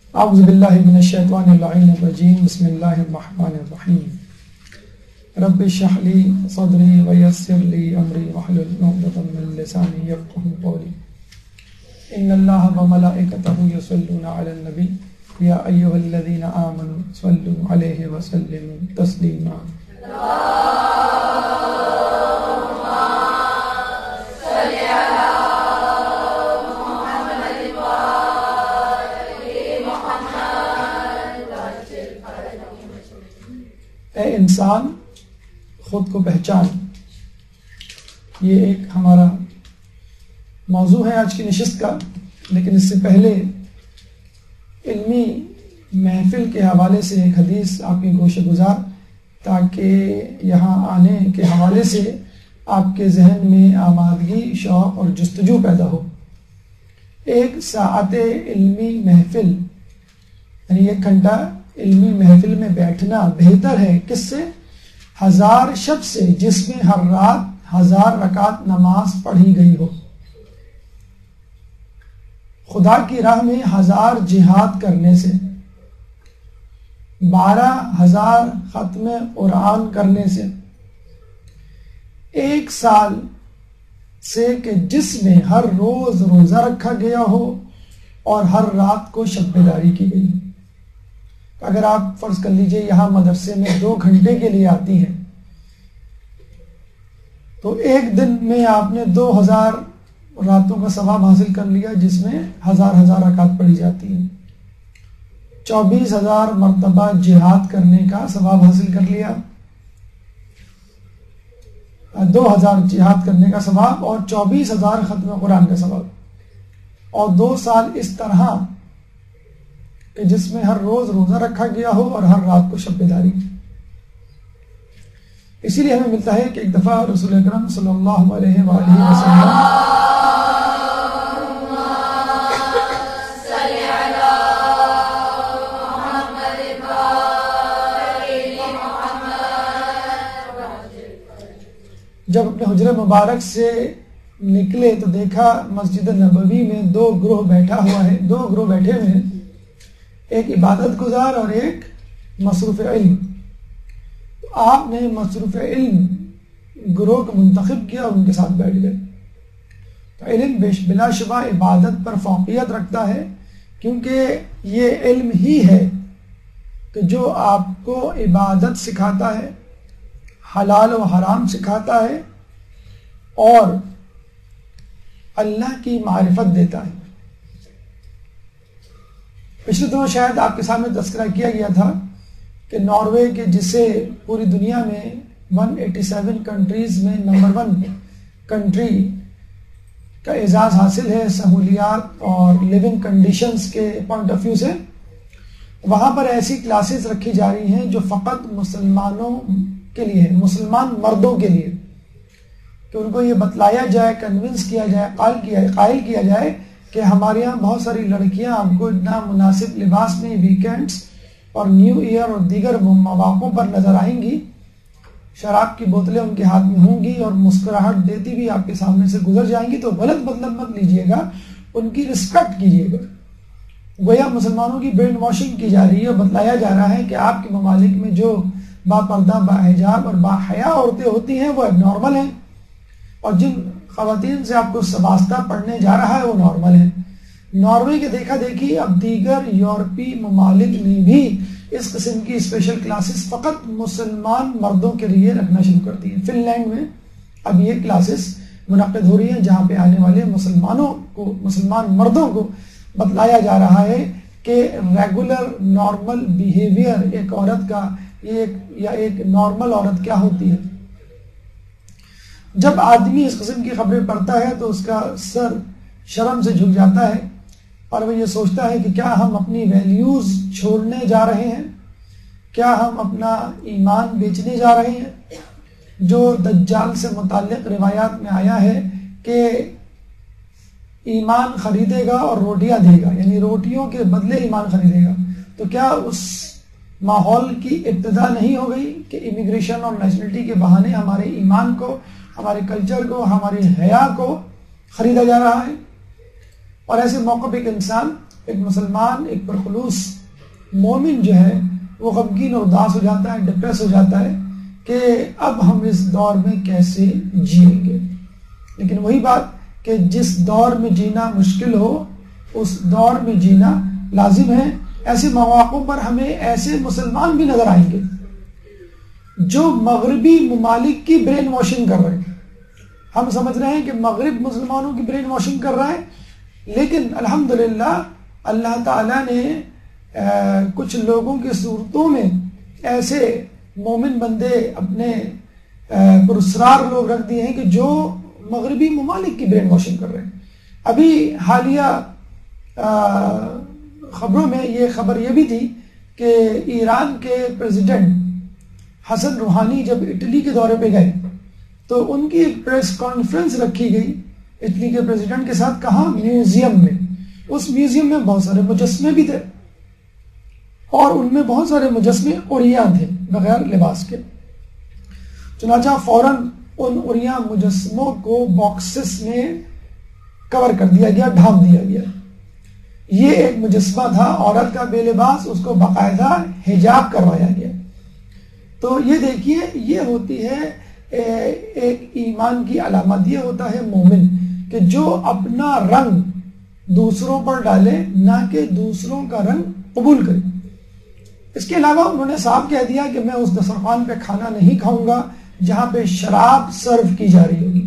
اعوذ باللہ من الشیطان اللعین الرجیم بسم اللہ الرحمن الرحیم رب اشرح لی صدری ویسر لی امری واحلل عقدۃ من لسانی یفقهوا قولی ان اللہ وملائکتہ یصلون علی النبی یا ایھا الذین آمنوا صلوا علیہ وسلموا تسلیما اے انسان خود کو پہچان، یہ ایک ہمارا موضوع ہے آج کی نشست کا، لیکن اس سے پہلے علمی محفل کے حوالے سے ایک حدیث آپ کی گوش گزار، تاکہ یہاں آنے کے حوالے سے آپ کے ذہن میں آمادگی، شوق اور جستجو پیدا ہو۔ ایک ساعت علمی محفل یعنی 1 گھنٹہ علمی محفل میں بیٹھنا بہتر ہے کس سے؟ 1000 شب سے جس میں ہر رات 1000 رکعت نماز پڑھی گئی ہو، خدا کی راہ میں 1000 جہاد کرنے سے، 12000 ختم قرآن کرنے سے، 1 سال سے کہ جس میں ہر روز روزہ رکھا گیا ہو اور ہر رات کو شب بیداری کی گئی۔ اگر آپ فرض کر لیجئے یہاں مدرسے میں 2 گھنٹے کے لیے آتی ہیں تو ایک دن میں آپ نے 2000 راتوں کا ثواب حاصل کر لیا، جس میں 1000 رکعت پڑھی جاتی ہیں۔ 24000 مرتبہ جہاد کرنے کا ثواب حاصل کر لیا، 2000 جہاد کرنے کا ثواب اور 24000 ختم قرآن کا ثواب، اور 2 سال اس طرح کہ جس میں ہر روز روزہ رکھا گیا ہو اور ہر رات کو شب بیداری۔ اسی لیے ہمیں ملتا ہے کہ ایک دفعہ رسول اکرم صلی اللہ علیہ وآلہ وسلم جب اپنے حجرہ مبارک سے نکلے تو دیکھا مسجد نبوی میں 2 گروہ بیٹھا ہوا ہے، 2 گروہ بیٹھے ہوئے ہیں، ایک عبادت گزار اور ایک مصروف علم۔ تو آپ نے مصروف علم گروہ کو منتخب کیا اور ان کے ساتھ بیٹھ گئے۔ تو علم بلا شبہ عبادت پر فوقیت رکھتا ہے، کیونکہ یہ علم ہی ہے کہ جو آپ کو عبادت سکھاتا ہے، حلال و حرام سکھاتا ہے اور اللہ کی معرفت دیتا ہے۔ پچھلے دنوں شاید آپ کے سامنے تذکرہ کیا گیا تھا کہ ناروے کے جسے پوری دنیا میں 187 کنٹریز میں نمبر 1 کنٹری کا اعزاز حاصل ہے سہولیات اور لیونگ کنڈیشنز کے پوائنٹ آف ویو سے، وہاں پر ایسی کلاسز رکھی جا رہی ہیں جو فقط مسلمانوں کے لیے ہے، مسلمان مردوں کے لیے، کہ ان کو یہ بتلایا جائے، کنونس کیا جائے، قائل کیا جائے کہ ہمارے یہاں بہت ساری لڑکیاں آپ کو اتنا مناسب لباس میں ویکینڈز اور نیو ایئر اور دیگر مواقعوں پر نظر آئیں گی، شراب کی بوتلیں ان کے ہاتھ میں ہوں گی اور مسکراہٹ دیتی بھی آپ کے سامنے سے گزر جائیں گی، تو غلط مطلب مت لیجئے گا، ان کی رسپیکٹ کیجئے گا۔ گویا مسلمانوں کی برین واشنگ کی جا رہی ہے اور بتلایا جا رہا ہے کہ آپ کے ممالک میں جو با پردہ، با حجاب اور با حیا عورتیں ہوتی ہیں وہ اب نارمل ہیں، اور جن خواتین سے آپ کو واسطہ پڑھنے جا رہا ہے وہ نارمل ہے۔ ناروے کے دیکھا دیکھی اب دیگر یورپی ممالک نے بھی اس قسم کی اسپیشل کلاسز فقط مسلمان مردوں کے لیے رکھنا شروع کر دی ہیں۔ فن لینڈ میں اب یہ کلاسز منعقد ہو رہی ہیں جہاں پہ آنے والے مسلمان مردوں کو بتلایا جا رہا ہے کہ ریگولر نارمل بیہیویئر ایک عورت کا ایک نارمل عورت کیا ہوتی ہے۔ جب آدمی اس قسم کی خبریں پڑھتا ہے تو اس کا سر شرم سے جھک جاتا ہے اور وہ یہ سوچتا ہے کہ کیا ہم اپنی ویلیوز چھوڑنے جا رہے ہیں، کیا ہم اپنا ایمان بیچنے جا رہے ہیں۔ جو دجال سے متعلق روایات میں آیا ہے کہ ایمان خریدے گا اور روٹیاں دے گا، یعنی روٹیوں کے بدلے ایمان خریدے گا، تو کیا اس ماحول کی ابتدا نہیں ہو گئی کہ امیگریشن اور نیشنلٹی کے بہانے ہمارے ایمان کو، ہمارے کلچر کو، ہماری حیا کو خریدا جا رہا ہے؟ اور ایسے موقع پہ ایک انسان ایک مسلمان، ایک پرخلوص مومن جو ہے وہ غمگین اور اداس ہو جاتا ہے، ڈپریس ہو جاتا ہے کہ اب ہم اس دور میں کیسے جئیں گے. لیکن وہی بات کہ جس دور میں جینا مشکل ہو اس دور میں جینا لازم ہے. ایسے مواقع پر ہمیں ایسے مسلمان بھی نظر آئیں گے جو مغربی ممالک کی برین واشنگ کر رہے ہیں. ہم سمجھ رہے ہیں کہ مغرب مسلمانوں کی برین واشنگ کر رہا ہے، لیکن الحمدللہ اللہ تعالیٰ نے کچھ لوگوں کی صورتوں میں ایسے مومن بندے اپنے پراسرار لوگ رکھ دیے ہیں کہ جو مغربی ممالک کی برین واشنگ کر رہے ہیں. ابھی حالیہ خبروں میں یہ خبر یہ بھی تھی کہ ایران کے پریزیڈنٹ حسن روحانی جب اٹلی کے دورے پہ گئے تو ان کی ایک پریس کانفرنس رکھی گئی اٹلی کے پریزیڈنٹ کے ساتھ. کہاں؟ میوزیم میں. اس میوزیم میں بہت سارے مجسمے بھی تھے اور ان میں بہت سارے مجسمے عریاں تھے بغیر لباس کے. چنانچہ فوراً ان عریاں مجسموں کو باکسز میں کور کر دیا گیا، ڈھانپ دیا گیا. یہ ایک مجسمہ تھا عورت کا بے لباس، اس کو باقاعدہ حجاب کروایا گیا. تو یہ دیکھیے، یہ ہوتی ہے ایک ایمان کی علامت. یہ ہوتا ہے مومن کہ جو اپنا رنگ دوسروں پر ڈالے، نہ کہ دوسروں کا رنگ قبول کرے. اس کے علاوہ انہوں نے صاف کہہ دیا کہ میں اس دسترخوان پہ کھانا نہیں کھاؤں گا جہاں پہ شراب سرو کی جا رہی ہوگی.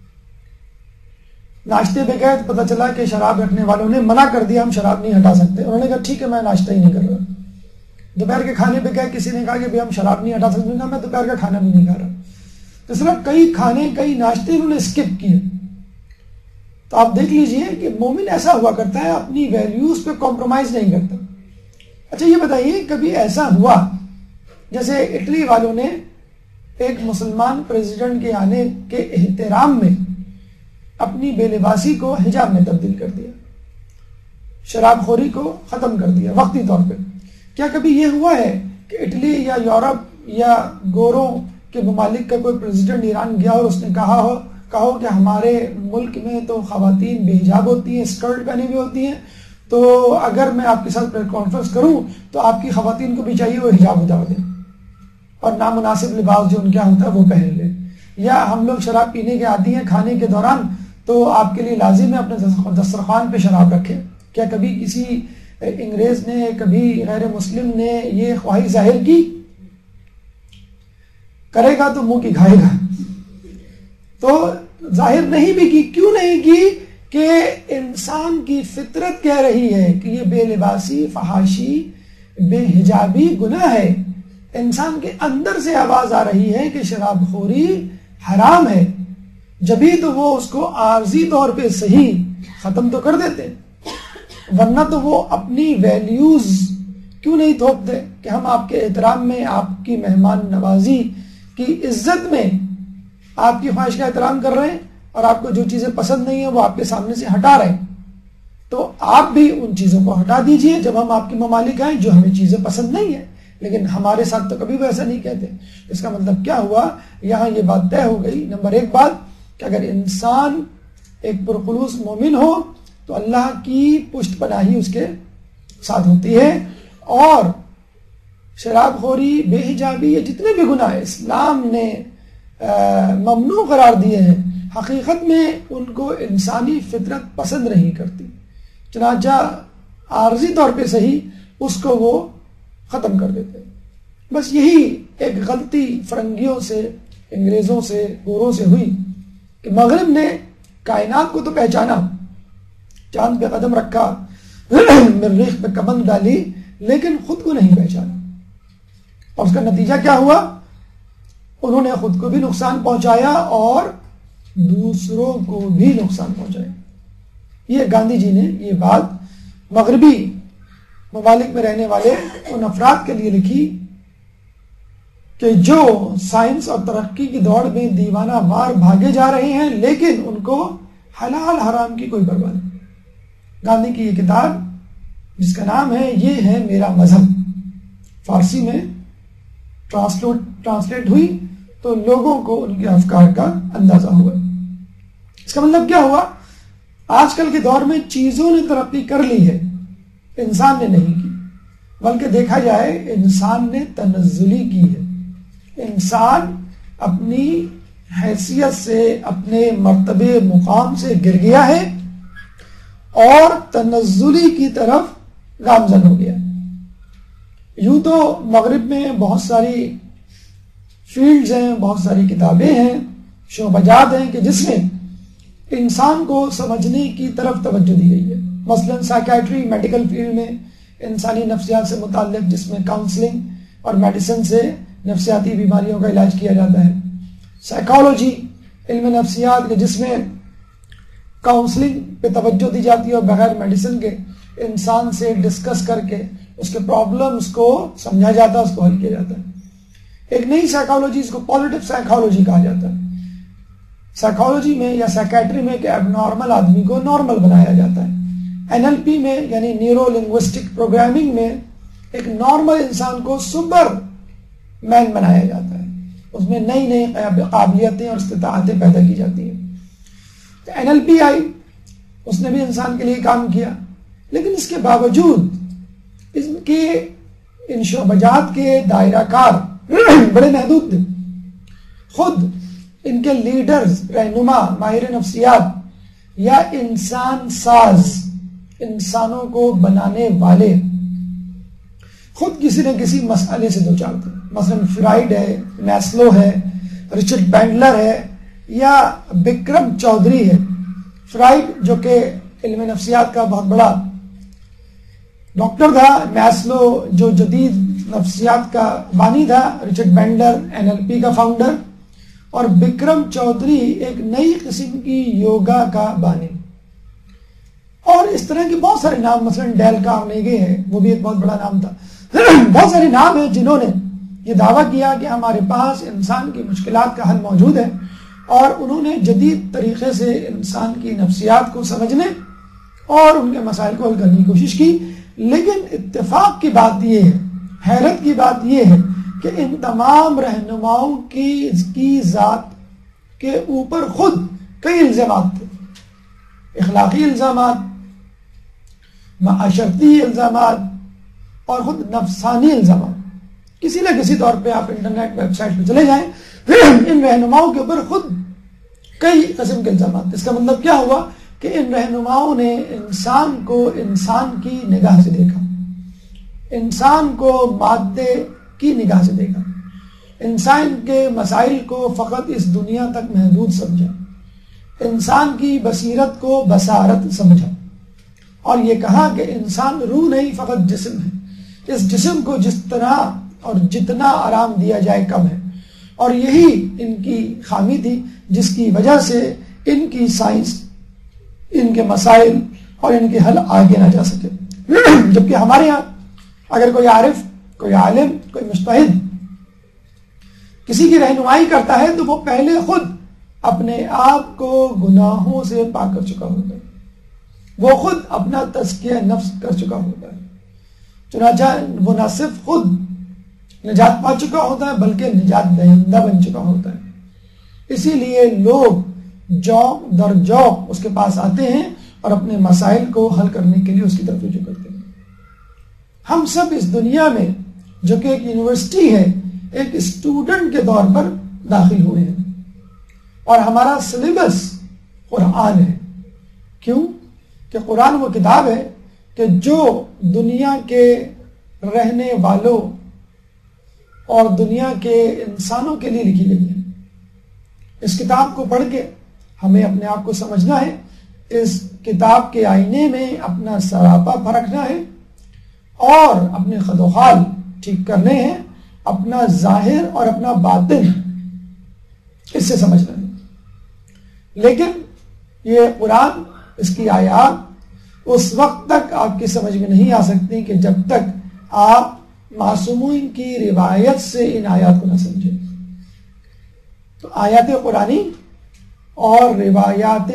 ناشتے پہ گئے تو پتہ چلا کہ شراب رکھنے والوں نے منع کر دیا، ہم شراب نہیں ہٹا سکتے. انہوں نے کہا ٹھیک ہے، میں ناشتہ ہی نہیں کر رہا. دوپہر کے کھانے پہ گئے، کسی نے کہا کہ ہم شراب نہیں ہٹا سکتے، میں دوپہر کا کھانا بھی نہیں کھا رہا. اس طرح کئی کھانے، کئی ناشتے انہوں نے اسکپ کیے. تو آپ دیکھ لیجئے کہ مومن ایسا ہوا کرتا ہے، اپنی ویلیوز پہ کمپرومائز نہیں کرتا. اچھا یہ بتائیے، کبھی ایسا ہوا جیسے اٹلی والوں نے ایک مسلمان پریزیڈنٹ کے آنے کے احترام میں اپنی بے لباسی کو حجاب میں تبدیل کر دیا، شراب خوری کو ختم کر دیا وقتی طور پہ؟ کیا کبھی یہ ہوا ہے کہ اٹلی یا یورپ یا گوروں کے ممالک کا کوئی پریزیڈنٹ ایران گیا اور اس نے کہا ہو کہ ہمارے ملک میں تو خواتین بے حجاب ہوتی ہیں، اسکرٹ پہنی ہوئی ہوتی ہیں، تو اگر میں آپ کے ساتھ پریس کانفرنس کروں تو آپ کی خواتین کو بھی چاہیے وہ حجاب اتار دیں اور نامناسب لباس جو ان کا ہوتا ہے وہ پہن لیں؟ یا ہم لوگ شراب پینے کے عادی ہیں، کھانے کے دوران تو آپ کے لیے لازم ہے اپنے دسترخوان پہ شراب رکھیں. کیا کبھی کسی انگریز نے، کبھی غیر مسلم نے یہ خواہش ظاہر کی؟ کرے گا تو منہ کی کھائے گا. تو ظاہر نہیں بھی کی. کیوں نہیں کی؟ کہ انسان کی فطرت کہہ رہی ہے کہ یہ بے لباسی، فحاشی، بے حجابی گناہ ہے. انسان کے اندر سے آواز آ رہی ہے کہ شراب خوری حرام ہے. جبھی تو وہ اس کو عارضی طور پہ صحیح ختم تو کر دیتے، ورنہ تو وہ اپنی ویلیوز کیوں نہیں تھوپتے کہ ہم آپ کے احترام میں، آپ کی مہمان نوازی کی عزت میں آپ کی خواہش کا احترام کر رہے ہیں اور آپ کو جو چیزیں پسند نہیں ہیں وہ آپ کے سامنے سے ہٹا رہے ہیں. تو آپ بھی ان چیزوں کو ہٹا دیجئے جب ہم آپ کے ممالک آئیں جو ہمیں چیزیں پسند نہیں ہیں. لیکن ہمارے ساتھ تو کبھی بھی ایسا نہیں کہتے. اس کا مطلب کیا ہوا؟ یہاں یہ بات طے ہو گئی. نمبر ایک بات کہ اگر انسان ایک پرخلوص مومن ہو تو اللہ کی پشت پناہی اس کے ساتھ ہوتی ہے. اور شراب خوری، بے حجابی، یہ جتنے بھی گناہ اسلام نے ممنوع قرار دیے ہیں، حقیقت میں ان کو انسانی فطرت پسند نہیں کرتی. چنانچہ عارضی طور پہ صحیح اس کو وہ ختم کر دیتے. بس یہی ایک غلطی فرنگیوں سے، انگریزوں سے، گوروں سے ہوئی کہ مغرب نے کائنات کو تو پہچانا، چاند پہ قدم رکھا، مریخ پہ کمند ڈالی، لیکن خود کو نہیں پہچانا. اور اس کا نتیجہ کیا ہوا؟ انہوں نے خود کو بھی نقصان پہنچایا اور دوسروں کو بھی نقصان پہنچایا. یہ گاندھی جی نے یہ بات مغربی ممالک میں رہنے والے ان افراد کے لیے لکھی کہ جو سائنس اور ترقی کی دوڑ میں دیوانہ وار بھاگے جا رہے ہیں لیکن ان کو حلال حرام کی کوئی پرواہ نہیں. گاندھی کی یہ کتاب جس کا نام ہے یہ ہے میرا مذہب، فارسی میں ٹرانسلیٹ ہوئی تو لوگوں کو ان کے افکار کا اندازہ ہوا. اس کا مطلب کیا ہوا؟ آج کل کے دور میں چیزوں نے ترقی کر لی ہے انسان نے نہیں کی، بلکہ دیکھا جائے انسان نے تنزلی کی ہے۔ انسان اپنی حیثیت سے، اپنے مرتبے مقام سے گر گیا ہے اور تنزلی کی طرف گامزن ہو گیا۔ یوں تو مغرب میں بہت ساری فیلڈز ہیں، بہت ساری کتابیں ہیں، شعبجات ہیں کہ جس میں انسان کو سمجھنے کی طرف توجہ دی گئی ہے۔ مثلا سائیکیٹری، میڈیکل فیلڈ میں انسانی نفسیات سے متعلق، جس میں کاؤنسلنگ اور میڈیسن سے نفسیاتی بیماریوں کا علاج کیا جاتا ہے۔ سائیکالوجی، علم نفسیات کے جس میں کاؤنسلنگ پہ توجہ دی جاتی ہے اور بغیر میڈیسن کے انسان سے ڈسکس کر کے اس کے پرابلمز کو سمجھا جاتا ہے، اس کو حل کیا جاتا ہے۔ ایک نئی سائیکالوجی، اس کو پازیٹیو سائیکالوجی کہا جاتا ہے۔ سائیکالوجی میں یا سائیکیٹری میں ایک اب نارمل آدمی کو نارمل بنایا جاتا ہے۔ NLP میں یعنی نیورو لنگوسٹک پروگرامنگ میں ایک نارمل انسان کو سپر مین بنایا جاتا ہے، اس میں نئی نئی قابلیتیں اور استطاعتیں پیدا کی جاتی ہیں۔ تو NLP آئی، اس نے بھی انسان کے لیے کام کیا، لیکن اس کے باوجود اس کے ان شعبجات کے دائرہ کار بڑے محدود تھے۔ خود ان کے لیڈرز، رہنما، ماہر نفسیات یا انسان ساز، انسانوں کو بنانے والے خود کسی نہ کسی مسئلے سے دوچار تھے۔ مثلا فرائیڈ ہے، میسلو ہے، رچرڈ بینڈلر ہے یا بکرم چودھری ہے۔ فرائیڈ جو کہ علم نفسیات کا بہت بڑا ڈاکٹر تھا، میسلو جو جدید نفسیات کا بانی تھا، رچرڈ بینڈلر NLP کا فاؤنڈر، اور بکرم چودھری ایک نئی قسم کی یوگا کا بانی۔ اور اس طرح کے بہت سارے نام، مثلا ڈیل کارنیگی ہے، وہ بھی ایک بہت بڑا نام تھا۔ بہت سارے نام ہیں جنہوں نے یہ دعویٰ کیا کہ ہمارے پاس انسان کی مشکلات کا حل موجود ہے، اور انہوں نے جدید طریقے سے انسان کی نفسیات کو سمجھنے اور ان کے مسائل کو حل کرنے کی کوشش کی۔ لیکن اتفاق کی بات یہ ہے، حیرت کی بات یہ ہے کہ ان تمام رہنماؤں کی ذات کے اوپر خود کئی الزامات تھے، اخلاقی الزامات، معاشرتی الزامات اور خود نفسانی الزامات۔ کسی نہ کسی طور پہ آپ انٹرنیٹ ویب سائٹ پہ چلے جائیں، ان رہنماؤں کے اوپر خود کئی قسم کے الزامات۔ اس کا مطلب کیا ہوا کہ ان رہنماؤں نے انسان کو انسان کی نگاہ سے دیکھا، انسان کو مادے کی نگاہ سے دیکھا، انسان کے مسائل کو فقط اس دنیا تک محدود سمجھا، انسان کی بصیرت کو بصارت سمجھا، اور یہ کہا کہ انسان روح نہیں فقط جسم ہے، اس جسم کو جس طرح اور جتنا آرام دیا جائے کم ہے، اور یہی ان کی خامی تھی جس کی وجہ سے ان کی سائنس، ان کے مسائل اور ان کے حل آگے نہ جا سکے۔ جبکہ ہمارے یہاں اگر کوئی عارف، کوئی عالم، کوئی مجتہد کسی کی رہنمائی کرتا ہے تو وہ پہلے خود اپنے آپ کو گناہوں سے پاک کر چکا ہوتا ہے، وہ خود اپنا تزکیہ نفس کر چکا ہوتا ہے، چنانچہ وہ نہ صرف خود نجات پا چکا ہوتا ہے بلکہ نجات دہندہ بن چکا ہوتا ہے۔ اسی لیے لوگ جوق در جوق اس کے پاس آتے ہیں اور اپنے مسائل کو حل کرنے کے لیے اس کی طرف رجوع کرتے ہیں۔ ہم سب اس دنیا میں جو کہ ایک یونیورسٹی ہے، ایک اسٹوڈنٹ کے طور پر داخل ہوئے ہیں، اور ہمارا سلیبس قرآن ہے۔ کیوں؟ کہ قرآن وہ کتاب ہے کہ جو دنیا کے رہنے والوں اور دنیا کے انسانوں کے لیے لکھی گئی ہے۔ اس کتاب کو پڑھ کے ہمیں اپنے آپ کو سمجھنا ہے، اس کتاب کے آئینے میں اپنا سراپا پرکھنا ہے اور اپنے خد و خال ٹھیک کرنے ہیں، اپنا ظاہر اور اپنا باطن اس سے سمجھنا ہے۔ لیکن یہ قرآن، اس کی آیات اس وقت تک آپ کی سمجھ میں نہیں آ سکتی کہ جب تک آپ معصومین کی روایت سے ان آیات کو نہ سمجھیں۔ تو آیات قرآنی اور روایات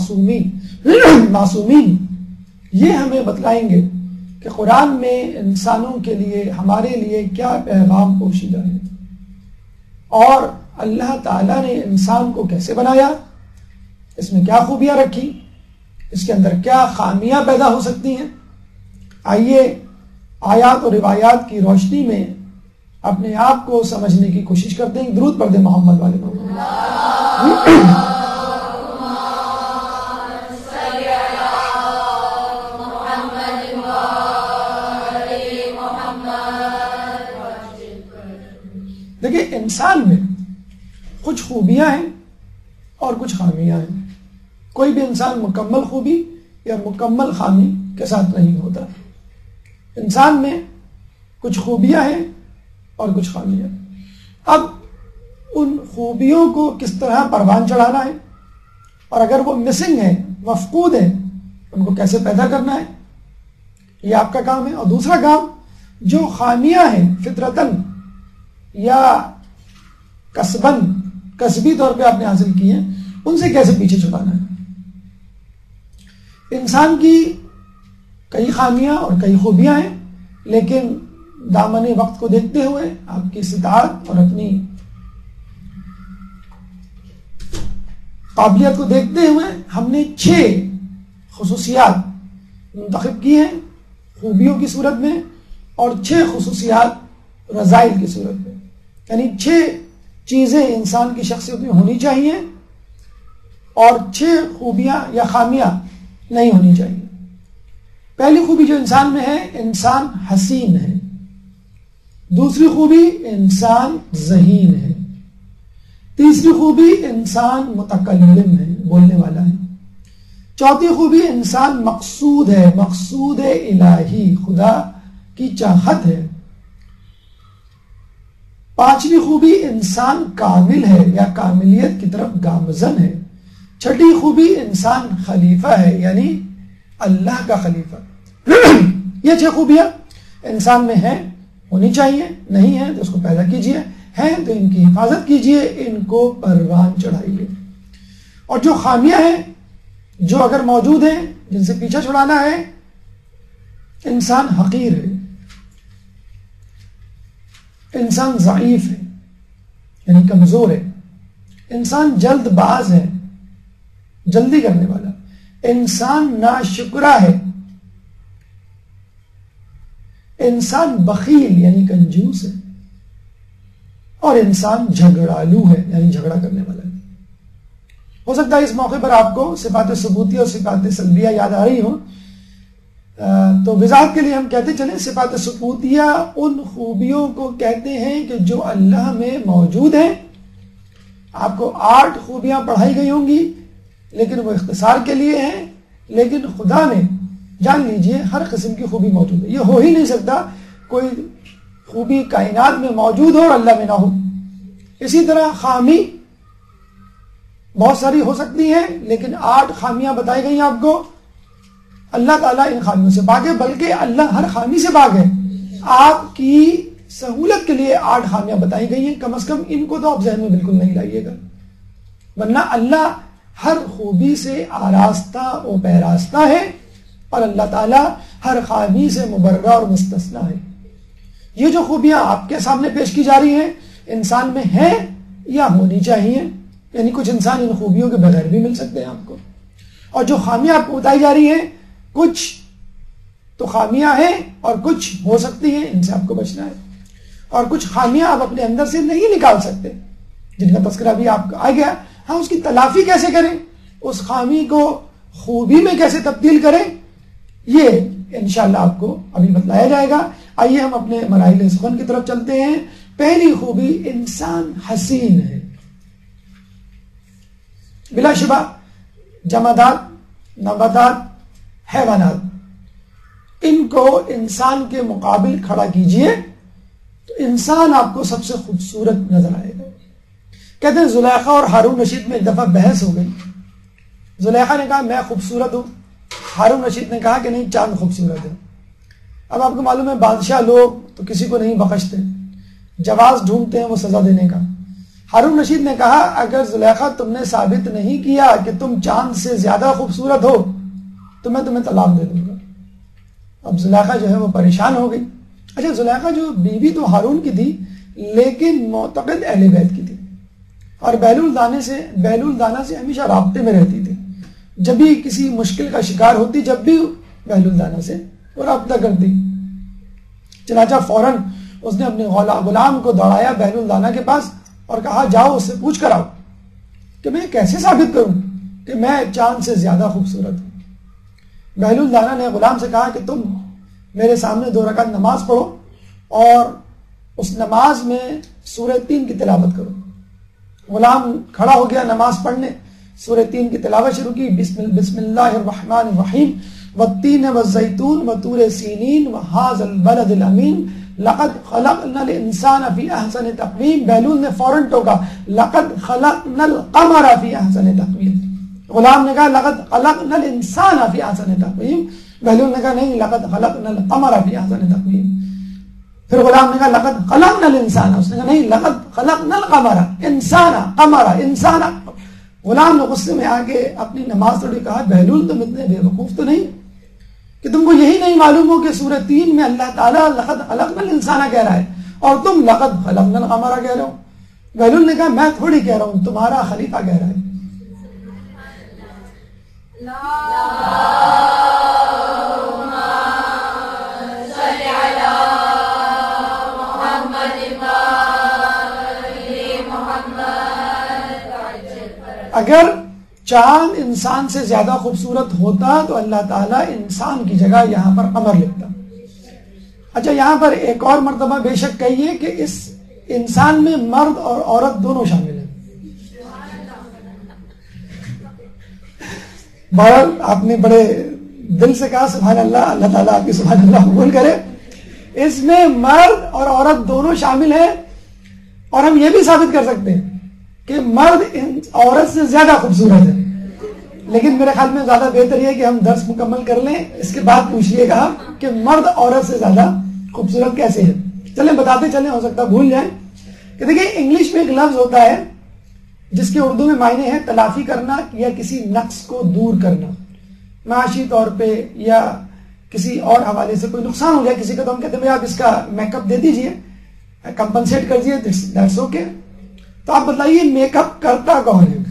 معصومین یہ ہمیں بتلائیں گے کہ قرآن میں انسانوں کے لیے، ہمارے لیے کیا پیغام پوشیدہ ہے، اور اللہ تعالیٰ نے انسان کو کیسے بنایا، اس میں کیا خوبیاں رکھی، اس کے اندر کیا خامیاں پیدا ہو سکتی ہیں، آئیے آیات اور روایات کی روشنی میں اپنے آپ کو سمجھنے کی کوشش کرتے ہیں. درود پڑھ دیں محمد والے محمد. دیکھیں انسان میں کچھ خوبیاں ہیں اور کچھ خامیاں ہیں. کوئی بھی انسان مکمل خوبی یا مکمل خامی کے ساتھ نہیں ہوتا. انسان میں کچھ خوبیاں ہیں اور کچھ خامیاں. اب ان خوبیوں کو کس طرح پروان چڑھانا ہے اور اگر وہ مسنگ ہیں، مفقود ہیں، ان کو کیسے پیدا کرنا ہے، یہ آپ کا کام ہے. اور دوسرا کام جو خامیاں ہیں فطرتاً یا کسباً کسبی طور پہ آپ نے حاصل کی ہیں، ان سے کیسے پیچھے چھڑانا ہے. انسان کی کئی خامیاں اور کئی خوبیاں ہیں، لیکن دامن وقت کو دیکھتے ہوئے آپ کی استطاعت اور اپنی قابلیت کو دیکھتے ہوئے ہم نے 6 خصوصیات منتخب کی ہیں خوبیوں کی صورت میں اور 6 خصوصیات رذائل کی صورت میں. یعنی 6 چیزیں انسان کی شخصیت میں ہونی چاہیے اور 6 خوبیاں یا خامیاں نہیں ہونی چاہیے. پہلی خوبی جو انسان میں ہے، انسان حسین ہے. دوسری خوبی انسان ذہین ہے. تیسری خوبی انسان متکلم ہے، بولنے والا ہے. چوتھی خوبی انسان مقصود ہے، مقصود الہی، خدا کی چاہت ہے. پانچویں خوبی انسان کامل ہے یا کاملیت کی طرف گامزن ہے. چھٹی خوبی انسان خلیفہ ہے، یعنی اللہ کا خلیفہ. یہ 6 خوبیاں انسان میں ہیں، ہونی چاہیے. نہیں ہیں تو اس کو پیدا کیجئے، ہیں تو ان کی حفاظت کیجئے، ان کو پروان چڑھائیے. اور جو خامیاں ہیں، جو اگر موجود ہیں، جن سے پیچھا چھڑانا ہے، انسان حقیر ہے، انسان ضعیف ہے یعنی کمزور ہے، انسان جلد باز ہے، جلدی کرنے والا، انسان ناشکرا ہے، انسان بخیل یعنی کنجوس ہے، اور انسان جھگڑالو ہے یعنی جھگڑا کرنے والا ہے. ہو سکتا ہے اس موقع پر آپ کو صفات ثبوتیہ اور صفات سلبیہ یاد آ رہی ہوں، تو وضاحت کے لیے ہم کہتے چلیں صفات ثبوتیہ ان خوبیوں کو کہتے ہیں کہ جو اللہ میں موجود ہیں. آپ کو 8 خوبیاں پڑھائی گئی ہوں گی لیکن وہ اختصار کے لیے ہیں، لیکن خدا میں جان لیجئے ہر قسم کی خوبی موجود ہے. یہ ہو ہی نہیں سکتا کوئی خوبی کائنات میں موجود ہو اور اللہ میں نہ ہو. اسی طرح خامی بہت ساری ہو سکتی ہیں، لیکن 8 خامیاں بتائی گئی ہیں آپ کو. اللہ تعالیٰ ان خامیوں سے پاک ہے، بلکہ اللہ ہر خامی سے پاک ہے. آپ کی سہولت کے لیے 8 خامیاں بتائی گئی ہیں، کم از کم ان کو تو آپ ذہن میں بالکل نہیں لائیے گا، ورنہ اللہ ہر خوبی سے آراستہ و پیراستہ ہے اور اللہ تعالیٰ ہر خامی سے مبرہ اور مستثنیٰ ہے. یہ جو خوبیاں آپ کے سامنے پیش کی جا رہی ہیں انسان میں ہیں یا ہونی چاہیے، یعنی کچھ انسان ان خوبیوں کے بغیر بھی مل سکتے ہیں آپ کو. اور جو خامیاں آپ کو بتائی جا رہی ہیں، کچھ تو خامیاں ہیں اور کچھ ہو سکتی ہیں، ان سے آپ کو بچنا ہے. اور کچھ خامیاں آپ اپنے اندر سے نہیں نکال سکتے، جن کا تذکرہ بھی آپ آ گیا. ہاں، اس کی تلافی کیسے کریں، اس خامی کو خوبی میں کیسے تبدیل کریں، یہ انشاءاللہ آپ کو ابھی بتلایا جائے گا. آئیے ہم اپنے مراحل سخن کی طرف چلتے ہیں. پہلی خوبی انسان حسین ہے. بلا شبہ جمادات، نباتات، حیوانات، ان کو انسان کے مقابل کھڑا کیجئے تو انسان آپ کو سب سے خوبصورت نظر آئے گا. کہتے ہیں زلیخا اور ہارون رشید میں ایک دفعہ بحث ہو گئی. زلیخا نے کہا میں خوبصورت ہوں، ہارون رشید نے کہا کہ نہیں، چاند خوبصورت ہے. اب آپ کو معلوم ہے بادشاہ لوگ تو کسی کو نہیں بخشتے، جواز ڈھونڈتے ہیں وہ سزا دینے کا. ہارون رشید نے کہا اگر زلیخا تم نے ثابت نہیں کیا کہ تم چاند سے زیادہ خوبصورت ہو تو میں تمہیں طلاق دے دوں گا. اب زلیخا جو ہے وہ پریشان ہو گئی. اچھا، زلیخا جو بیوی تو ہارون کی تھی لیکن معتقد اہل بیت کی تھی اور بیلول دانہ سے ہمیشہ رابطے میں رہتی تھی. جب بھی کسی مشکل کا شکار ہوتی، جب بھی بیلول دانہ سے وہ رابطہ کر دی. چنانچہ فوراً اس نے اپنے غلام کو دوڑایا بہلول الدانہ کے پاس اور کہا جاؤ اس سے پوچھ کر آؤ کہ میں کیسے ثابت کروں کہ میں چاند سے زیادہ خوبصورت ہوں. بہلول الدانہ نے غلام سے کہا کہ تم میرے سامنے 2 رکعت نماز پڑھو اور اس نماز میں سورہ 3 کی تلاوت کرو. غلام کھڑا ہو گیا نماز پڑھنے, سورہ 3 کی تلاوت شروع کی. بسم اللہ الرحمن الرحیم والتین والزیتون وطور سینین وہذا البلد الامین لقد خلقنا الانسان فی احسن تقویم. بہلول نے فوراً ٹوکا لقد خلقنا القمر فی احسن تقویم. غلام نے کہا لقد خلقنا الانسان فی احسن تقویم. بہلول نے کہا نہیں لقد خلقنا القمر فی احسن تقویم. پھر غلام نے کہا لقد خلقنا الانسان, اس نے کہا نہیں لقد خلقنا القمر انسان قمر انسان. غلام نے غصے میں آ کے اپنی نماز توڑی. کہا بہلول تم اتنے بے وقوف تو نہیں کہ تم کو یہی نہیں معلوم ہو کہ سورہ 3 میں اللہ تعالیٰ لقد خلقنا الانسان کہہ رہا ہے اور تم لقد خلقنا القمر کہہ رہے ہو. بہلول نے کہا میں تھوڑی کہہ رہا ہوں, تمہارا خلیفہ کہہ رہا ہے. اگر چاند انسان سے زیادہ خوبصورت ہوتا تو اللہ تعالیٰ انسان کی جگہ یہاں پر قمر لکھتا. اچھا یہاں پر ایک اور مرتبہ بے شک کہیے کہ اس انسان میں مرد اور عورت دونوں شامل ہیں. بہرحال آپ نے بڑے دل سے کہا سبحان اللہ, اللہ تعالیٰ آپ کی سبحان اللہ قبول کرے. اس میں مرد اور عورت دونوں شامل ہیں اور ہم یہ بھی ثابت کر سکتے ہیں کہ مرد عورت سے زیادہ خوبصورت ہے. لیکن میرے خیال میں زیادہ بہتر یہ کہ ہم درس مکمل کر لیں, اس کے بعد پوچھئے گا کہ مرد عورت سے زیادہ خوبصورت کیسے ہے. چلیں بتاتے چلیں, ہو سکتا بھول جائیں. کہ دیکھیں انگلش میں ایک لفظ ہوتا ہے جس کے اردو میں معنی ہے تلافی کرنا یا کسی نقص کو دور کرنا. معاشی طور پہ یا کسی اور حوالے سے کوئی نقصان ہو گیا کسی کا تو ہم کہتے ہیں آپ اس کا میک اپ دے دیجئے, کمپنسیٹ کر دیجئے, دیٹس اوکے. تو آپ بتائیے میک اپ کرتا کون ہے؟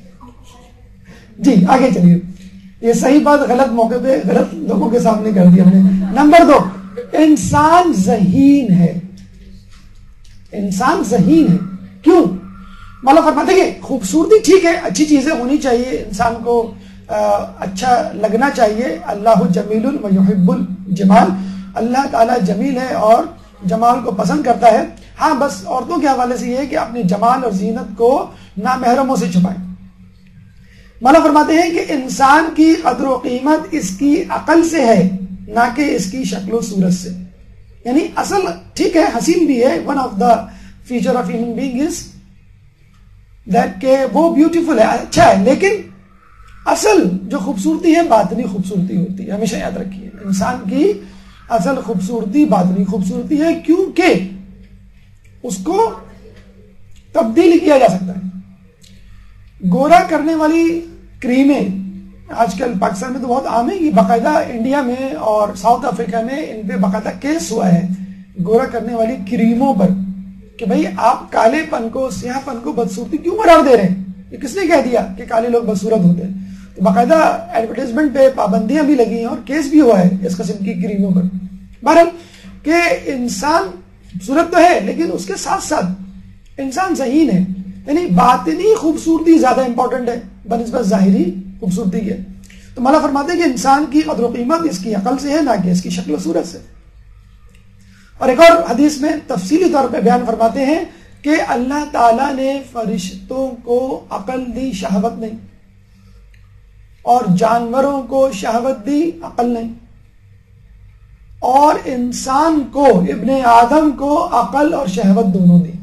جی آگے چلیے. یہ صحیح بات غلط موقع پہ غلط لوگوں کے سامنے کر دیا ہم نے. نمبر 2, انسان ذہین ہے. انسان ذہین ہے. کیوں؟ مولا فرماتے ہیں کہ خوبصورتی ٹھیک ہے, اچھی چیزیں ہونی چاہیے, انسان کو اچھا لگنا چاہیے. اللہ جمیل و یحب الجمال, اللہ تعالیٰ جمیل ہے اور جمال کو پسند کرتا ہے. ہاں بس عورتوں کے حوالے سے یہ ہے کہ اپنے جمال اور زینت کو نامحرموں سے چھپائیں. مولا فرماتے ہیں کہ انسان کی قدر و قیمت اس کی عقل سے ہے نہ کہ اس کی شکل و صورت سے. یعنی اصل ٹھیک ہے حسین بھی ہے, one of the feature of human being is that کہ وہ بیوٹیفل ہے, اچھا ہے, لیکن اصل جو خوبصورتی ہے باطنی خوبصورتی ہوتی ہے. ہمیشہ یاد رکھیے انسان کی اصل خوبصورتی باطنی خوبصورتی ہے, کیونکہ اس کو تبدیل کیا جا سکتا ہے. گورا کرنے والی کریمیں آج کل پاکستان میں تو بہت عام ہے, یہ باقاعدہ انڈیا میں اور ساؤتھ افریقہ میں ان پہ باقاعدہ کیس ہوا ہے گورا کرنے والی کریموں پر کہ بھئی آپ کالے پن کو سیاہ پن کو بدصورتی کیوں قرار دے رہے ہیں. یہ کس نے کہہ دیا کہ کالے لوگ بدصورت ہوتے ہیں؟ تو باقاعدہ ایڈورٹائزمنٹ پہ پابندیاں بھی لگی ہیں اور کیس بھی ہوا ہے اس قسم کی کریموں پر. بہرحال کہ انسان خوبصورت تو ہے لیکن اس کے ساتھ ساتھ انسان ذہین ہے, یعنی باطنی خوبصورتی زیادہ امپورٹنٹ ہے بنسبت ظاہری خوبصورتی کے. تو مولا فرماتے ہیں کہ انسان کی قدر و قیمت اس کی عقل سے ہے نہ کہ اس کی شکل و صورت سے. اور ایک اور حدیث میں تفصیلی طور پہ بیان فرماتے ہیں کہ اللہ تعالیٰ نے فرشتوں کو عقل دی, شہوت نہیں, اور جانوروں کو شہوت دی, عقل نہیں, اور انسان کو ابن آدم کو عقل اور شہوت دونوں دی.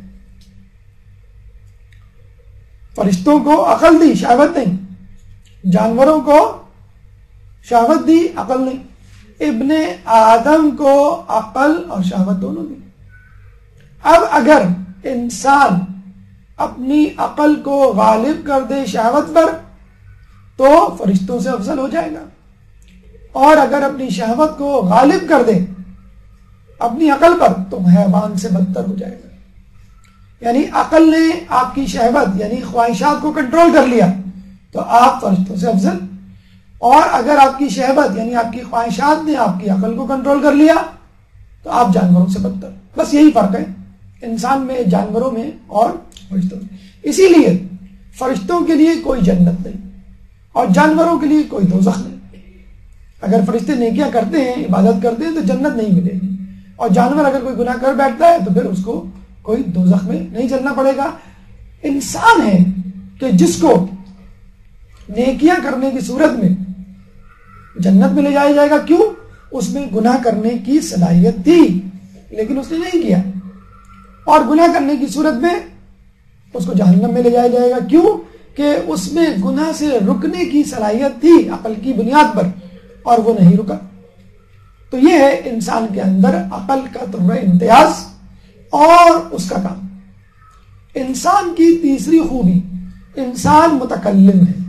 فرشتوں کو عقل دی, شہوت نہیں, جانوروں کو شہوت دی, عقل نہیں, ابن آدم کو عقل اور شہوت دونوں دی. اب اگر انسان اپنی عقل کو غالب کر دے شہوت پر تو فرشتوں سے افضل ہو جائے گا, اور اگر اپنی شہوت کو غالب کر دے اپنی عقل پر تو حیوان سے بدتر ہو جائے گا. یعنی عقل نے آپ کی شہوت یعنی خواہشات کو کنٹرول کر لیا تو آپ فرشتوں سے افضل, اور اگر آپ کی شہوت یعنی آپ کی خواہشات نے آپ کی عقل کو کنٹرول کر لیا تو آپ جانوروں سے بدتر. بس یہی فرق ہے انسان میں, جانوروں میں اور فرشتوں میں. اسی لیے فرشتوں کے لیے کوئی جنت نہیں اور جانوروں کے لیے کوئی دوزخ نہیں. اگر فرشتے نیکیاں کرتے ہیں, عبادت کرتے ہیں تو جنت نہیں ملے گی, اور جانور اگر کوئی گناہ کر بیٹھتا ہے تو پھر اس کو کوئی دوزخ میں نہیں چلنا پڑے گا. انسان ہے کہ جس کو نیکیاں کرنے کی صورت میں جنت میں لے جایا جائے گا. کیوں؟ اس میں گناہ کرنے کی صلاحیت تھی لیکن اس نے نہیں کیا, اور گناہ کرنے کی صورت میں اس کو جہنم میں لے جایا جائے گا. کیوں؟ کہ اس میں گناہ سے رکنے کی صلاحیت تھی عقل کی بنیاد پر اور وہ نہیں رکا. تو یہ ہے انسان کے اندر عقل کا تمرہ امتیاز اور اس کا کام. انسان کی تیسری خوبی, انسان متکلم ہے.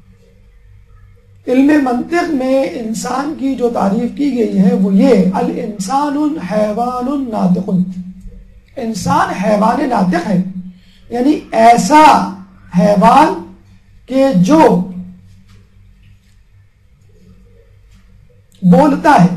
علم منطق میں انسان کی جو تعریف کی گئی ہے وہ یہ, الانسان حیوان ناطق. انسان حیوان ناطق ہے, یعنی ایسا حیوان کہ جو بولتا ہے,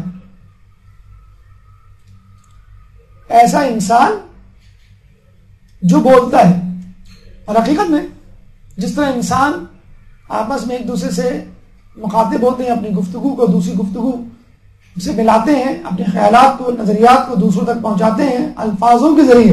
ایسا انسان جو بولتا ہے. اور حقیقت میں جس طرح انسان آپس میں ایک دوسرے سے مخاطب ہوتے ہیں, اپنی گفتگو کو دوسری گفتگو سے ملاتے ہیں, اپنے خیالات کو, نظریات کو دوسروں تک پہنچاتے ہیں الفاظوں کے ذریعے,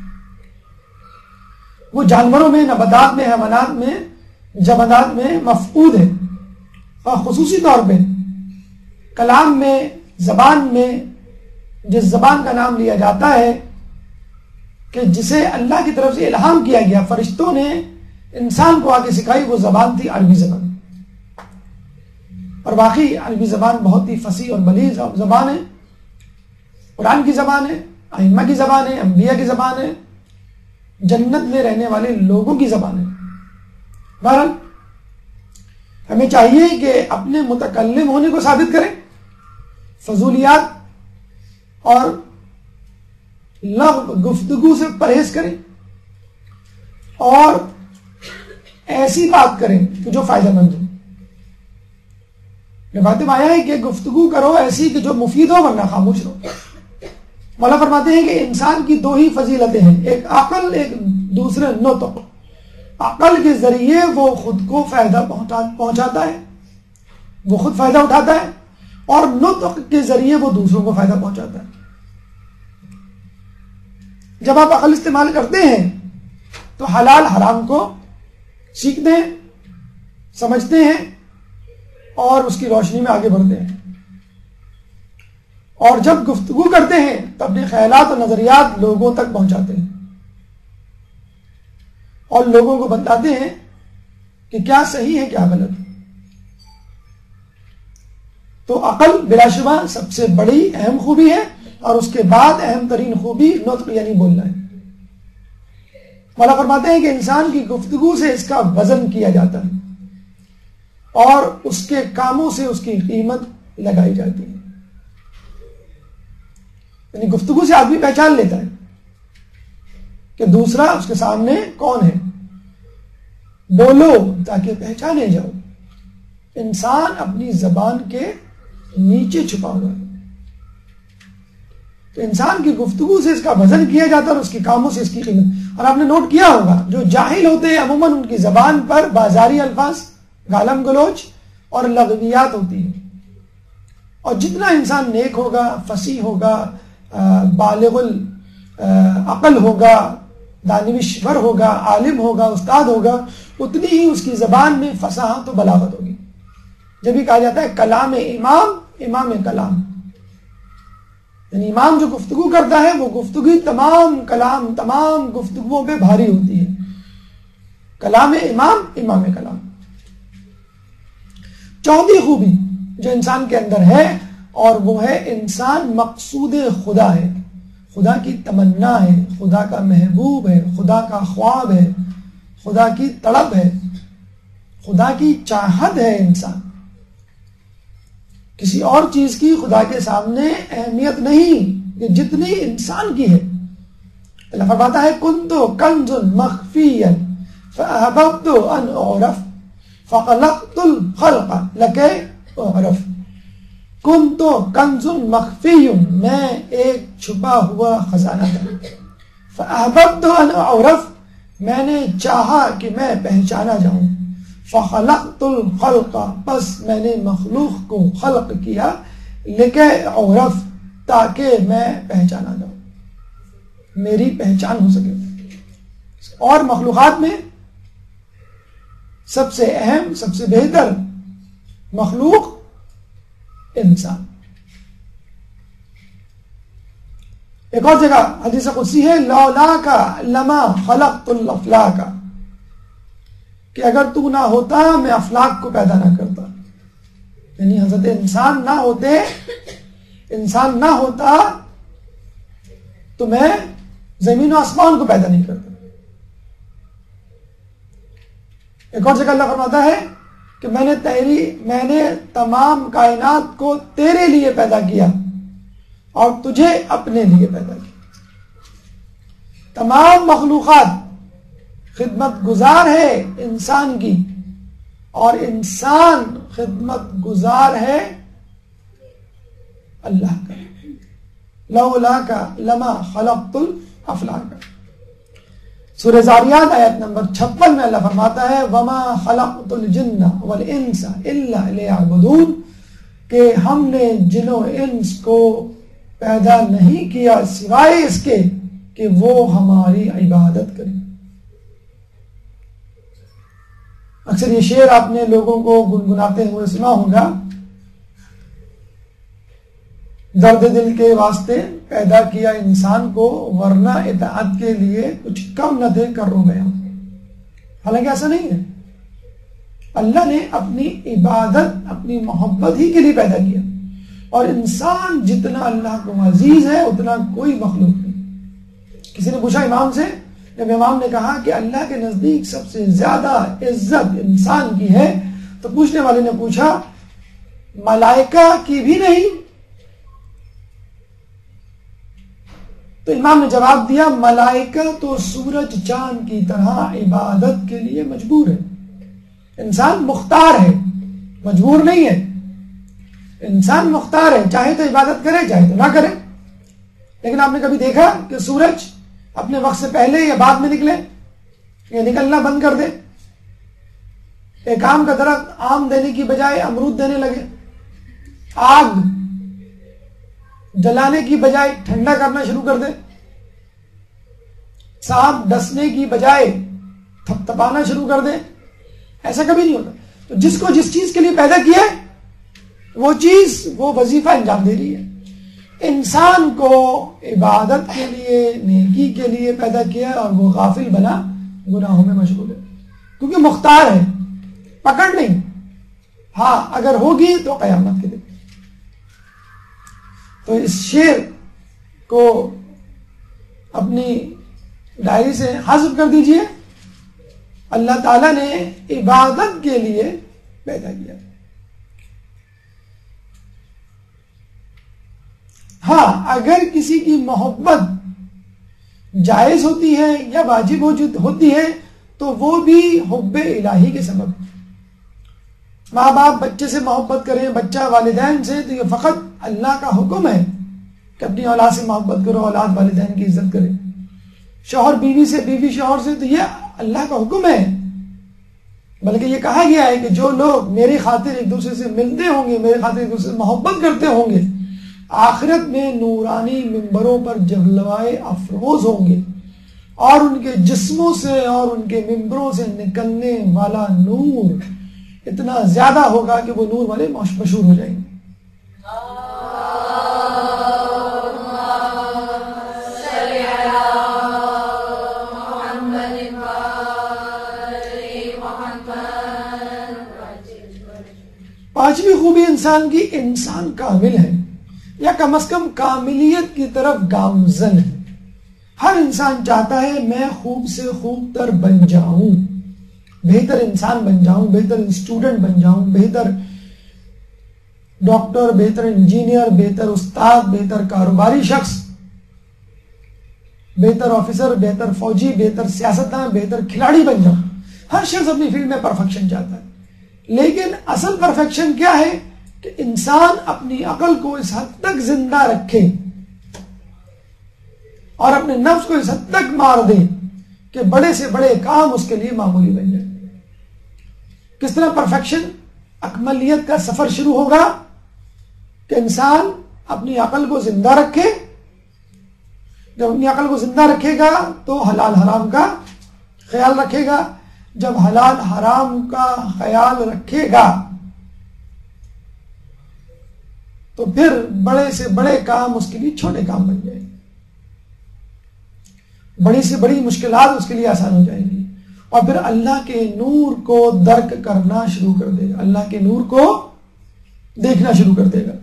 وہ جانوروں میں, نباتات میں, حیوانات میں, جمادات میں مفقود ہے. اور خصوصی طور پہ کلام میں, زبان میں, جس زبان کا نام لیا جاتا ہے کہ جسے اللہ کی طرف سے الہام کیا گیا, فرشتوں نے انسان کو آگے سکھائی, وہ زبان تھی عربی زبان. اور واقعی عربی زبان بہت ہی فصیح اور بلیغ زبان ہے, قرآن کی زبان ہے, ائمہ کی زبان ہے, انبیاء کی زبان ہے, جنت میں رہنے والے لوگوں کی زبان ہے. بہرحال ہمیں چاہیے کہ اپنے متکلم ہونے کو ثابت کریں, فضولیات اور لغو گفتگو سے پرہیز کریں, اور ایسی بات کریں کہ جو فائدہ مند ہو. روایت میں آیا ہے کہ گفتگو کرو ایسی کہ جو مفید ہو ورنہ خاموش رہو. مولا فرماتے ہیں کہ انسان کی دو ہی فضیلتیں ہیں, ایک عقل, ایک دوسرے نطق. عقل کے ذریعے وہ خود کو فائدہ پہنچاتا ہے, وہ خود فائدہ اٹھاتا ہے, اور نطق کے ذریعے وہ دوسروں کو فائدہ پہنچاتا ہے. جب آپ عقل استعمال کرتے ہیں تو حلال حرام کو سیکھتے ہیں, سمجھتے ہیں اور اس کی روشنی میں آگے بڑھتے ہیں. اور جب گفتگو کرتے ہیں تو اپنے خیالات اور نظریات لوگوں تک پہنچاتے ہیں اور لوگوں کو بتاتے ہیں کہ کیا صحیح ہے کیا غلط. تو عقل بلا شبہ سب سے بڑی اہم خوبی ہے, اور اس کے بعد اہم ترین خوبی نطق یعنی بولنا ہے. مولا فرماتے ہیں کہ انسان کی گفتگو سے اس کا وزن کیا جاتا ہے اور اس کے کاموں سے اس کی قیمت لگائی جاتی ہے. یعنی گفتگو سے آدمی پہچان لیتا ہے کہ دوسرا اس کے سامنے کون ہے. بولو تاکہ پہچانے جاؤ. انسان اپنی زبان کے نیچے چھپا ہوا ہے. تو انسان کی گفتگو سے اس کا وزن کیا جاتا ہے اور اس کے کاموں سے اس کی قیمت. اور آپ نے نوٹ کیا ہوگا جو جاہل ہوتے ہیں عموماً ان کی زبان پر بازاری الفاظ, گالم گلوچ اور لغویات ہوتی ہیں. اور جتنا انسان نیک ہوگا, فصیح ہوگا, بالغ العقل ہوگا, دانشور ہوگا, عالم ہوگا, استاد ہوگا, اتنی ہی اس کی زبان میں فصاحت و بلاغت ہوگی. جب ہی کہا جاتا ہے کلام امام, امام کلام, یعنی امام جو گفتگو کرتا ہے وہ گفتگو تمام کلام, تمام گفتگوؤں پہ بھاری ہوتی ہے. کلام امام, امام کلام. چوتھی خوبی جو انسان کے اندر ہے اور وہ ہے انسان مقصود خدا ہے, خدا کی تمنا ہے, خدا کا محبوب ہے, خدا کا خواب ہے, خدا کی تڑپ ہے, خدا کی چاہت ہے. انسان کسی اور چیز کی خدا کے سامنے اہمیت نہیں کہ جتنی انسان کی ہے. اللہ فرماتا ہے کنت کنز مخفیا فاحببت ان اعرف فخلقت الخلق لك اعرف کنت کنز مخفی، میں ایک چھپا ہوا خزانہ تھا، فاحببت ان اعرف، میں نے چاہا کہ میں پہچانا جاؤں، فخلقت الخلق، بس میں نے مخلوق کو خلق کیا، لکہ اعرف، تاکہ میں پہچانا جاؤں، میری پہچان ہو سکے۔ اور مخلوقات میں سب سے اہم، سب سے بہتر مخلوق انسان۔ ایک اور جگہ حدیث قدسی ہے، لولاک لما خلقت الافلاک، کہ اگر تو نہ ہوتا میں افلاک کو پیدا نہ کرتا، یعنی حضرت انسان نہ ہوتا تو میں زمین و آسمان کو پیدا نہیں کرتا۔ ایک اور جگہ اللہ فرماتا ہے کہ میں نے تمام کائنات کو تیرے لیے پیدا کیا اور تجھے اپنے لیے پیدا کیا۔ تمام مخلوقات خدمت گزار ہے انسان کی، اور انسان خدمت گزار ہے اللہ کا۔ لولاک لما خلقت الافلاک۔ سورہ زاریات آیت نمبر 56 میں اللہ فرماتا ہے، وما خلقت الجن والانس الا لیعبدون، کہ ہم نے جن و انس کو پیدا نہیں کیا سوائے اس کے کہ وہ ہماری عبادت کریں۔ اکثر یہ شعر آپ نے لوگوں کو گنگناتے ہوئے سنا ہوگا، درد دل کے واسطے پیدا کیا انسان کو، ورنہ اطاعت کے لیے کچھ کم نہ دے کر رو گیا۔ حالانکہ ایسا نہیں ہے، اللہ نے اپنی عبادت، اپنی محبت ہی کے لیے پیدا کیا، اور انسان جتنا اللہ کو عزیز ہے اتنا کوئی مخلوق نہیں۔ کسی نے پوچھا امام سے، جب امام نے کہا کہ اللہ کے نزدیک سب سے زیادہ عزت انسان کی ہے، تو پوچھنے والے نے پوچھا ملائکہ کی بھی نہیں؟ تو امام نے جواب دیا، ملائکہ تو سورج چاند کی طرح عبادت کے لیے مجبور ہے، انسان مختار ہے، مجبور نہیں ہے۔ انسان مختار ہے، چاہے تو عبادت کرے چاہے تو نہ کرے۔ لیکن آپ نے کبھی دیکھا کہ سورج اپنے وقت سے پہلے یا بعد میں نکلے یا نکلنا بند کر دے؟ ایک آم کا درخت آم دینے کی بجائے امرود دینے لگے، آگ جلانے کی بجائے ٹھنڈا کرنا شروع کر دے، سانپ ڈسنے کی بجائے تھپتھپانا شروع کر دے، ایسا کبھی نہیں ہوتا۔ تو جس کو جس چیز کے لیے پیدا کیا ہے وہ چیز، وہ وظیفہ انجام دے رہی ہے۔ انسان کو عبادت کے لیے، نیکی کے لیے پیدا کیا، اور وہ غافل بنا گناہوں میں مشغول ہے، کیونکہ مختار ہے، پکڑ نہیں۔ ہاں اگر ہوگی تو قیامت کے دن۔ تو اس شعر کو اپنی ڈائری سے حذف کر دیجئے، اللہ تعالیٰ نے عبادت کے لیے پیدا کیا۔ ہاں اگر کسی کی محبت جائز ہوتی ہے یا واجب ہوتی ہے تو وہ بھی حب الہی کے سبب۔ ماں باپ بچے سے محبت کریں، بچہ والدین سے، تو یہ فقط اللہ کا حکم ہے کہ اپنی اولاد سے محبت کرو، اولاد والدین کی عزت کرے۔ شوہر بیوی سے، بیوی شوہر سے، تو یہ اللہ کا حکم ہے۔ بلکہ یہ کہا گیا ہے کہ جو لوگ میری خاطر ایک دوسرے سے ملتے ہوں گے، میرے خاطر ایک دوسرے سے محبت کرتے ہوں گے، آخرت میں نورانی منبروں پر جلوائے افروز ہوں گے، اور ان کے جسموں سے اور ان کے منبروں سے نکلنے والا نور اتنا زیادہ ہوگا کہ وہ نور والے مشہور ہو جائیں گے۔ پانچویں خوبی انسان کی، انسان کامل ہے، یا کم از کم کاملیت کی طرف گامزن ہے۔ ہر انسان چاہتا ہے میں خوب سے خوب تر بن جاؤں، بہتر انسان بن جاؤں، بہتر اسٹوڈنٹ بن جاؤں، بہتر ڈاکٹر، بہتر انجینئر، بہتر استاد، بہتر کاروباری شخص، بہتر آفیسر، بہتر فوجی، بہتر سیاستدان، بہتر کھلاڑی بن جاؤں۔ ہر شخص اپنی فیلڈ میں پرفیکشن چاہتا ہے، لیکن اصل پرفیکشن کیا ہے؟ کہ انسان اپنی عقل کو اس حد تک زندہ رکھے اور اپنے نفس کو اس حد تک مار دے کہ بڑے سے بڑے کام اس کے لیے معمولی بن جائے. کس طرح پرفیکشن، اکملیت کا سفر شروع ہوگا کہ انسان اپنی عقل کو زندہ رکھے. جب اپنی عقل کو زندہ رکھے گا تو حلال حرام کا خیال رکھے گا. جب حلال حرام کا خیال رکھے گا تو پھر بڑے سے بڑے کام اس کے لیے چھوٹے کام بن جائیں گے، بڑی سے بڑی مشکلات اس کے لیے آسان ہو جائیں گی، اور پھر اللہ کے نور کو درک کرنا شروع کر دے گا، اللہ کے نور کو دیکھنا شروع کر دے گا،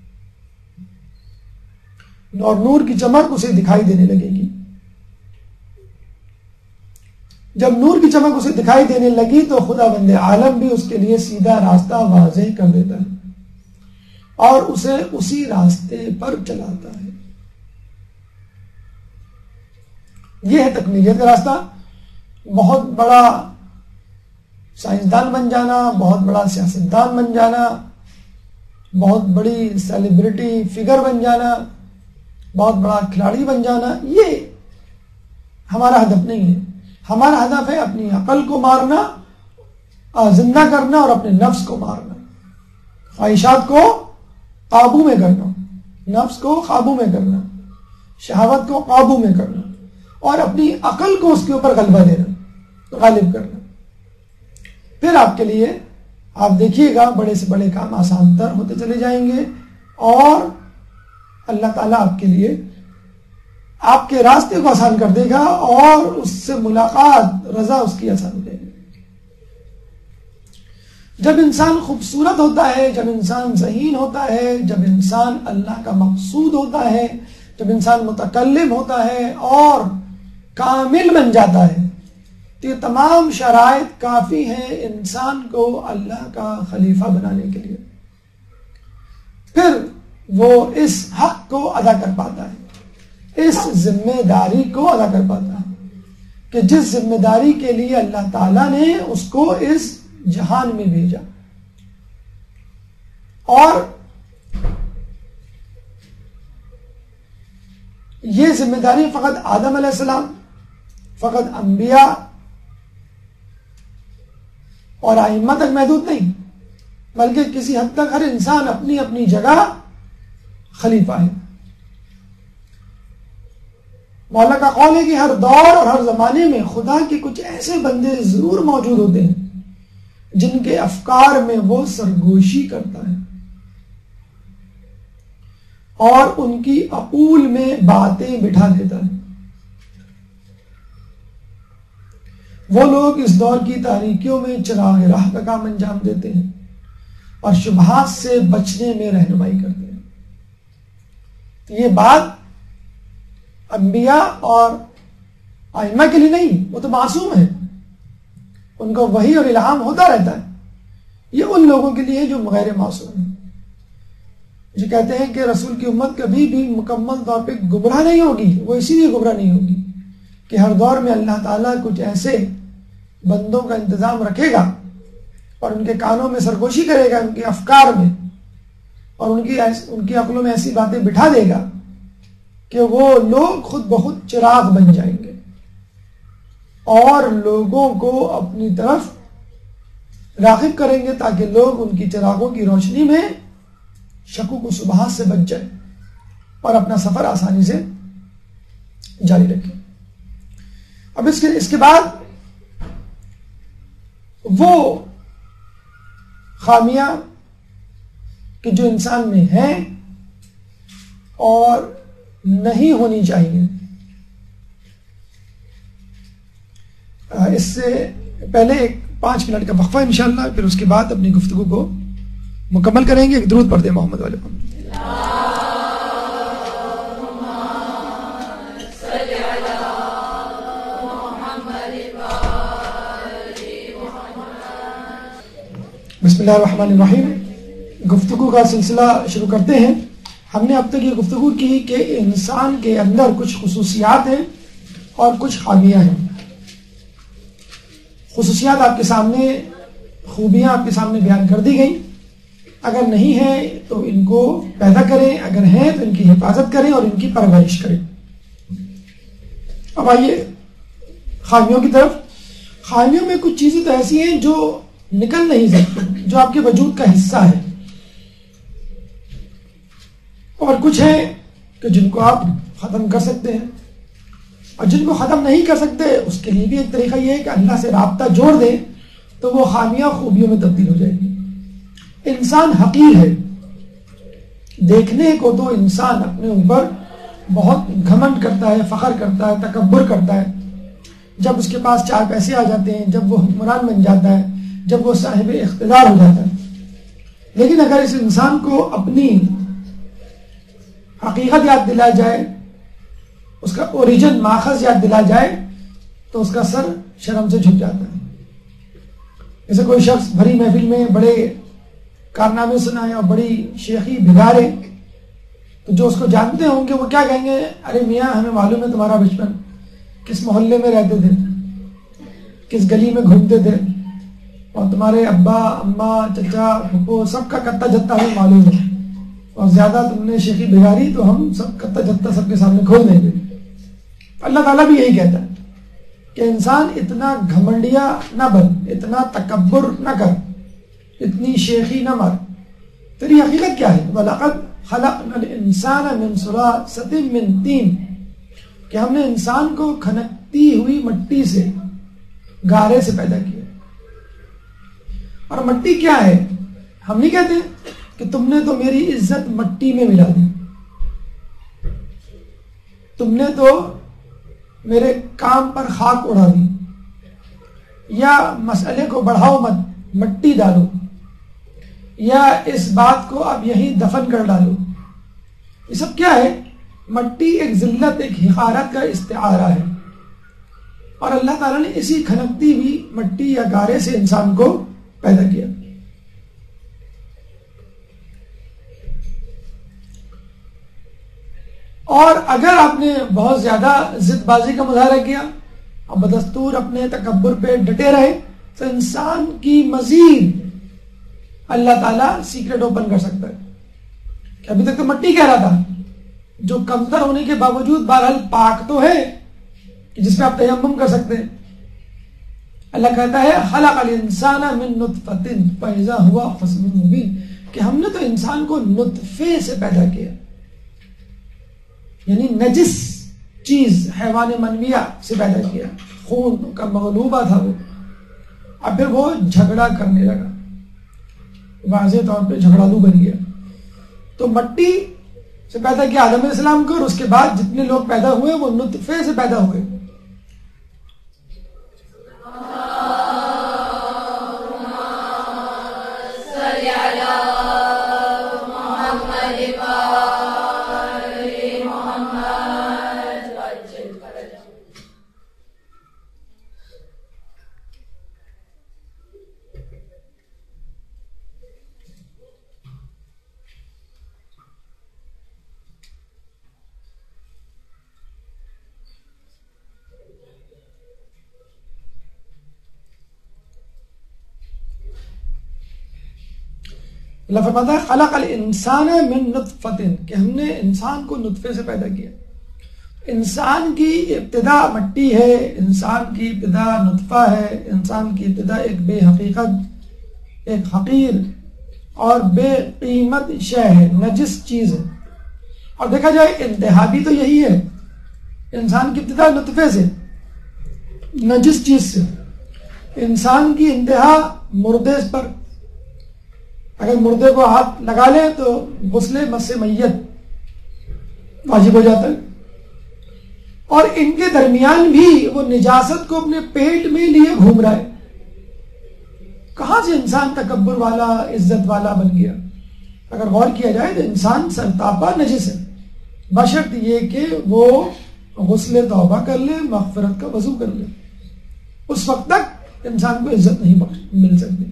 اور نور کی چمک اسے دکھائی دینے لگے گی. جب نور کی چمک اسے دکھائی دینے لگی تو خدا بند عالم بھی اس کے لیے سیدھا راستہ واضح کر دیتا ہے اور اسے اسی راستے پر چلاتا ہے. یہ ہے تکمیلیت کا راستہ. بہت بڑا سائنسدان بن جانا، بہت بڑا سیاستدان بن جانا، بہت بڑی سیلیبریٹی فگر بن جانا، بہت بڑا کھلاڑی بن جانا، یہ ہمارا ہدف نہیں ہے. ہمارا ہدف ہے اپنی عقل کو مارنا، زندہ کرنا، اور اپنے نفس کو مارنا، خواہشات کو قابو میں کرنا، نفس کو قابو میں کرنا، شہوت کو قابو میں کرنا، اور اپنی عقل کو اس کے اوپر غلبہ دینا، غالب کرنا. پھر آپ کے لیے آپ دیکھیے گا بڑے سے بڑے کام آسان تر ہوتے چلے جائیں گے، اور اللہ تعالیٰ آپ کے لیے آپ کے راستے کو آسان کر دے گا، اور اس سے ملاقات، رضا اس کی آسان ہو جائے گی. جب انسان خوبصورت ہوتا ہے، جب انسان ذہین ہوتا ہے، جب انسان اللہ کا مقصود ہوتا ہے، جب انسان متکلم ہوتا ہے اور کامل بن جاتا ہے، تو یہ تمام شرائط کافی ہیں انسان کو اللہ کا خلیفہ بنانے کے لیے. پھر وہ اس حق کو ادا کر پاتا ہے، اس ذمہ داری کو ادا کر پاتا ہے کہ جس ذمہ داری کے لیے اللہ تعالیٰ نے اس کو اس جہان میں بھیجا. اور یہ ذمہ داری فقط آدم علیہ السلام، فقط انبیاء اور ائمہ تک محدود نہیں، بلکہ کسی حد تک ہر انسان اپنی اپنی جگہ خلیفہ ہے. مولا کا قول ہے کہ ہر دور اور ہر زمانے میں خدا کے کچھ ایسے بندے ضرور موجود ہوتے ہیں جن کے افکار میں وہ سرگوشی کرتا ہے اور ان کی عقول میں باتیں بٹھا دیتا ہے. وہ لوگ اس دور کی تاریکیوں میں چراغ راہ کا کام انجام دیتے ہیں اور شبہات سے بچنے میں رہنمائی کرتے ہیں. یہ بات انبیاء اور ائمہ کے لیے نہیں، وہ تو معصوم ہیں، ان کو وحی اور الہام ہوتا رہتا ہے. یہ ان لوگوں کے لیے جو غیر معصوم ہیں، جو کہتے ہیں کہ رسول کی امت کبھی بھی مکمل طور پہ گمراہ نہیں ہوگی. وہ اسی لیے گمراہ نہیں ہوگی کہ ہر دور میں اللہ تعالیٰ کچھ ایسے بندوں کا انتظام رکھے گا اور ان کے کانوں میں سرگوشی کرے گا، ان کے افکار میں، اور ان کی عقلوں میں ایسی باتیں بٹھا دے گا کہ وہ لوگ خود بخود چراغ بن جائیں گے اور لوگوں کو اپنی طرف راغب کریں گے تاکہ لوگ ان کی چراغوں کی روشنی میں شکوک و شبہات سے بچ جائیں اور اپنا سفر آسانی سے جاری رکھیں. اب اس کے بعد وہ خامیاں کہ جو انسان میں ہیں اور نہیں ہونی چاہیے، اس سے پہلے ایک 5 منٹ کا وقفہ انشاءاللہ، پھر اس کے بعد اپنی گفتگو کو مکمل کریں گے. ایک درود پڑھ دیں محمد والے پر. بسم اللہ الرحمن الرحیم. گفتگو کا سلسلہ شروع کرتے ہیں. ہم نے اب تک یہ گفتگو کی کہ انسان کے اندر کچھ خصوصیات ہیں اور کچھ خامیاں ہیں. خصوصیات آپ کے سامنے، خوبیاں آپ کے سامنے بیان کر دی گئیں، اگر نہیں ہے تو ان کو پیدا کریں، اگر ہیں تو ان کی حفاظت کریں اور ان کی پرورش کریں۔ اب آئیے خامیوں کی طرف۔ خامیوں میں کچھ چیزیں تو ایسی ہیں جو نکل نہیں سکتی، جو آپ کے وجود کا حصہ ہے، اور کچھ ہیں کہ جن کو آپ ختم کر سکتے ہیں، اور جن کو ختم نہیں کر سکتے اس کے لیے بھی ایک طریقہ یہ ہے کہ اللہ سے رابطہ جوڑ دیں تو وہ خامیاں خوبیوں میں تبدیل ہو جائیں گی۔ انسان حقیر ہے، دیکھنے کو تو انسان اپنے اوپر بہت گھمنڈ کرتا ہے، فخر کرتا ہے، تکبر کرتا ہے، جب اس کے پاس 4 پیسے آ جاتے ہیں، جب وہ حکمران بن جاتا ہے، جب وہ صاحب اقتدار ہو جاتا ہے۔ لیکن اگر اس انسان کو اپنی حقیقت یاد دلائی جائے، اس کا اوریجن ماخذ یاد دلا جائے، تو اس کا سر شرم سے جھک جاتا ہے۔ جیسے کوئی شخص بھری محفل میں بڑے کارنامے سنائے اور بڑی شیخی بگاڑے، تو جو اس کو جانتے ہوں گے وہ کیا کہیں گے؟ ارے میاں، ہمیں معلوم ہے تمہارا بچپن، کس محلے میں رہتے تھے، کس گلی میں گھومتے تھے، اور تمہارے ابا اماں چچا پھپھو سب کا کتا جتا ہمیں معلوم ہے، اور زیادہ تم نے شیخی بگاڑی تو ہم سب کتا جتا سب کے سامنے کھول دیں گے۔ اللہ تعالیٰ بھی یہی کہتا ہے کہ انسان اتنا گھمنڈیا نہ بن، اتنا تکبر نہ کر، اتنی شیخی نہ مار۔ تیری حقیقت کیا ہے؟ وَلَقَدْ خَلَقْنَا الْإِنسَانَ مِنْ صُلَاصَةٍ مِنْ طِينٍ، کہ ہم نے انسان کو کھنکتی ہوئی مٹی سے، گارے سے پیدا کیا۔ اور مٹی کیا ہے؟ ہم نہیں کہتے کہ تم نے تو میری عزت مٹی میں ملا دی، تم نے تو میرے کام پر خاک اڑا دی، یا مسئلے کو بڑھاؤ مت، مٹی ڈالو، یا اس بات کو اب یہیں دفن کر ڈالو۔ یہ سب کیا ہے؟ مٹی ایک ذلت، ایک حقارت کا استعارہ ہے، اور اللہ تعالیٰ نے اسی کھنکتی ہوئی مٹی یا گارے سے انسان کو پیدا کیا۔ اور اگر آپ نے بہت زیادہ ضد بازی کا مظاہرہ کیا اور بدستور اپنے تکبر پہ ڈٹے رہے، تو انسان کی مزید اللہ تعالیٰ سیکرٹ اوپن کر سکتا ہے کہ ابھی تک تو مٹی کہہ رہا تھا، جو کمتر ہونے کے باوجود بہرحال پاک تو ہے کہ جس پہ آپ تیمم کر سکتے ہیں۔ اللہ کہتا ہے خلق الانسان من نطفۃ فاذا هو خصم مبین، کہ ہم نے تو انسان کو نطفے سے پیدا کیا، یعنی نجس چیز حیوان منویہ سے پیدا کیا، خون کا مغلوبہ تھا وہ، اور پھر وہ جھگڑا کرنے لگا، واضح طور پہ جھگڑالو بن گیا۔ تو مٹی سے پیدا کیا آدم علیہ السلام کو، اور اس کے بعد جتنے لوگ پیدا ہوئے وہ نطفے سے پیدا ہوئے۔ اللہ فرماتا ہے خلق الانسان من نطفۃ، کہ ہم نے انسان کو نطفے سے پیدا کیا۔ انسان کی ابتدا مٹی ہے، انسان کی ابتدا نطفہ ہے، انسان کی ابتدا ایک بے حقیقت، ایک حقیر اور بے قیمت شے ہے، نجس چیز ہے۔ اور دیکھا جائے انتہا بھی تو یہی ہے، انسان کی ابتدا نطفے سے، نجس چیز سے۔ انسان کی انتہا مردے پر، اگر مردے کو ہاتھ لگا لیں تو غسل مس میت واجب ہو جاتا ہے، اور ان کے درمیان بھی وہ نجاست کو اپنے پیٹ میں لیے گھوم رہا ہے۔ کہاں سے انسان تکبر والا، عزت والا بن گیا؟ اگر غور کیا جائے تو انسان سرتاپا نجس ہے، بشرط یہ کہ وہ غسل توبہ کر لے، مغفرت کا وضو کر لے، اس وقت تک انسان کو عزت نہیں مل سکتی۔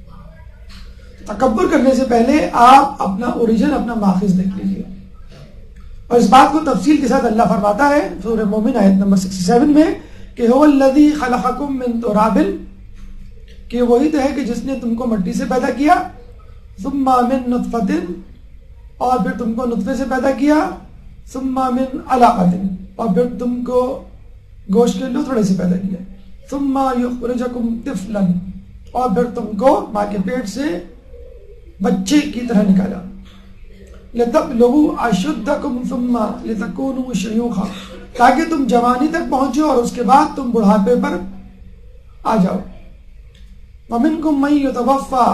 تکبر کرنے سے پہلے آپ اپنا اوریجن، اپنا ماخذ دیکھ لیجیے، اور اس بات کو تفصیل کے ساتھ اللہ فرماتا ہے سورہ مومن آیت نمبر 67 میں کہ هو الذی خلقکم من تراب، کہ وہی تو ہے کہ جس نے تم کو مٹی سے پیدا کیا، ثم من نطفۃ، اور پھر تم کو نطفے سے پیدا کیا، ثم من علقۃ، اور پھر تم کو گوشت کے لوتھڑے سے پیدا کیا، ثم یخرجکم طفلا، اور پھر تم کو ماں کے پیٹ سے بچے کی طرح نکالا، لتبلغوا اشدکم ثم لتکونوا شیوخا، تاکہ تم جوانی تک پہنچو اور اس کے بعد تم بڑھاپے پر آ جاؤ، ومنکم من یتوفی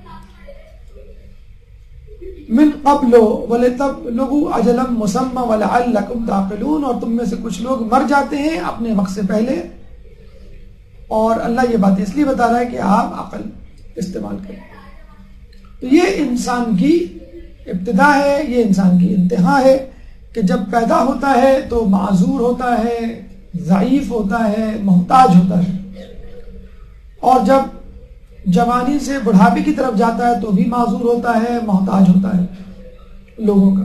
من قبل ولتبلغوا اجلا مسمى ولعلکم تعقلون، اور تم میں سے کچھ لوگ مر جاتے ہیں اپنے وقت سے پہلے، اور اللہ یہ بات اس لیے بتا رہا ہے کہ آپ عقل استعمال کریں۔ تو یہ انسان کی ابتدا ہے، یہ انسان کی انتہا ہے کہ جب پیدا ہوتا ہے تو معذور ہوتا ہے، ضعیف ہوتا ہے، محتاج ہوتا ہے، اور جب جوانی سے بڑھاپے کی طرف جاتا ہے تو بھی معذور ہوتا ہے، محتاج ہوتا ہے لوگوں کا۔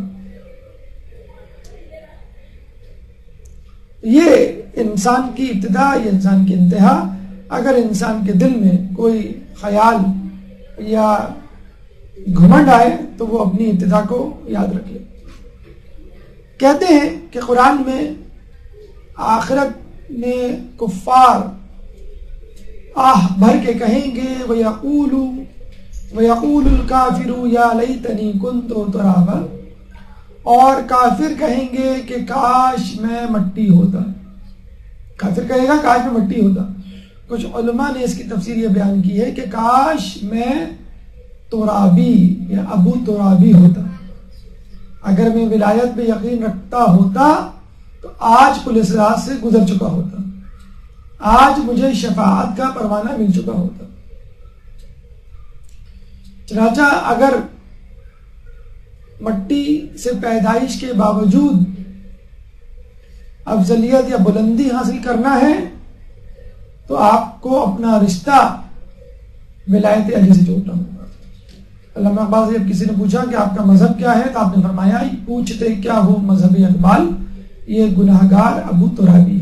یہ انسان کی ابتدا، یہ انسان کی انتہا۔ اگر انسان کے دل میں کوئی خیال یا گھمنڈ آئے تو وہ اپنی ابتدا کو یاد رکھے۔ کہتے ہیں کہ قرآن میں آخرت میں کفار آہ بھر کے کہیں گے وَيَقُولُ الْكَافِرُ يَا لَيْتَنِي كُنْتُ تُرَابًا، اور کافر کہیں گے کہ کاش میں مٹی ہوتا۔ کافر کہے گا کاش میں مٹی ہوتا۔ کچھ علماء نے اس کی تفسیر یہ بیان کی ہے کہ کاش میں ترابی یا ابو ترابی ہوتا، اگر میں ولایت پہ یقین رکھتا ہوتا تو آج پولیس راز سے گزر چکا ہوتا، آج مجھے شفاعت کا پروانہ مل چکا ہوتا۔ چنانچہ اگر مٹی سے پیدائش کے باوجود افضلیت یا بلندی حاصل کرنا ہے تو آپ کو اپنا رشتہ ولایت علی سے جوڑنا ہوگا۔ علامہ اقبال سے جب کسی نے پوچھا کہ آپ کا مذہب کیا ہے تو آپ نے فرمایا پوچھتے کیا ہو مذہب اقبال، یہ گناہگار ابو ترابی ہے۔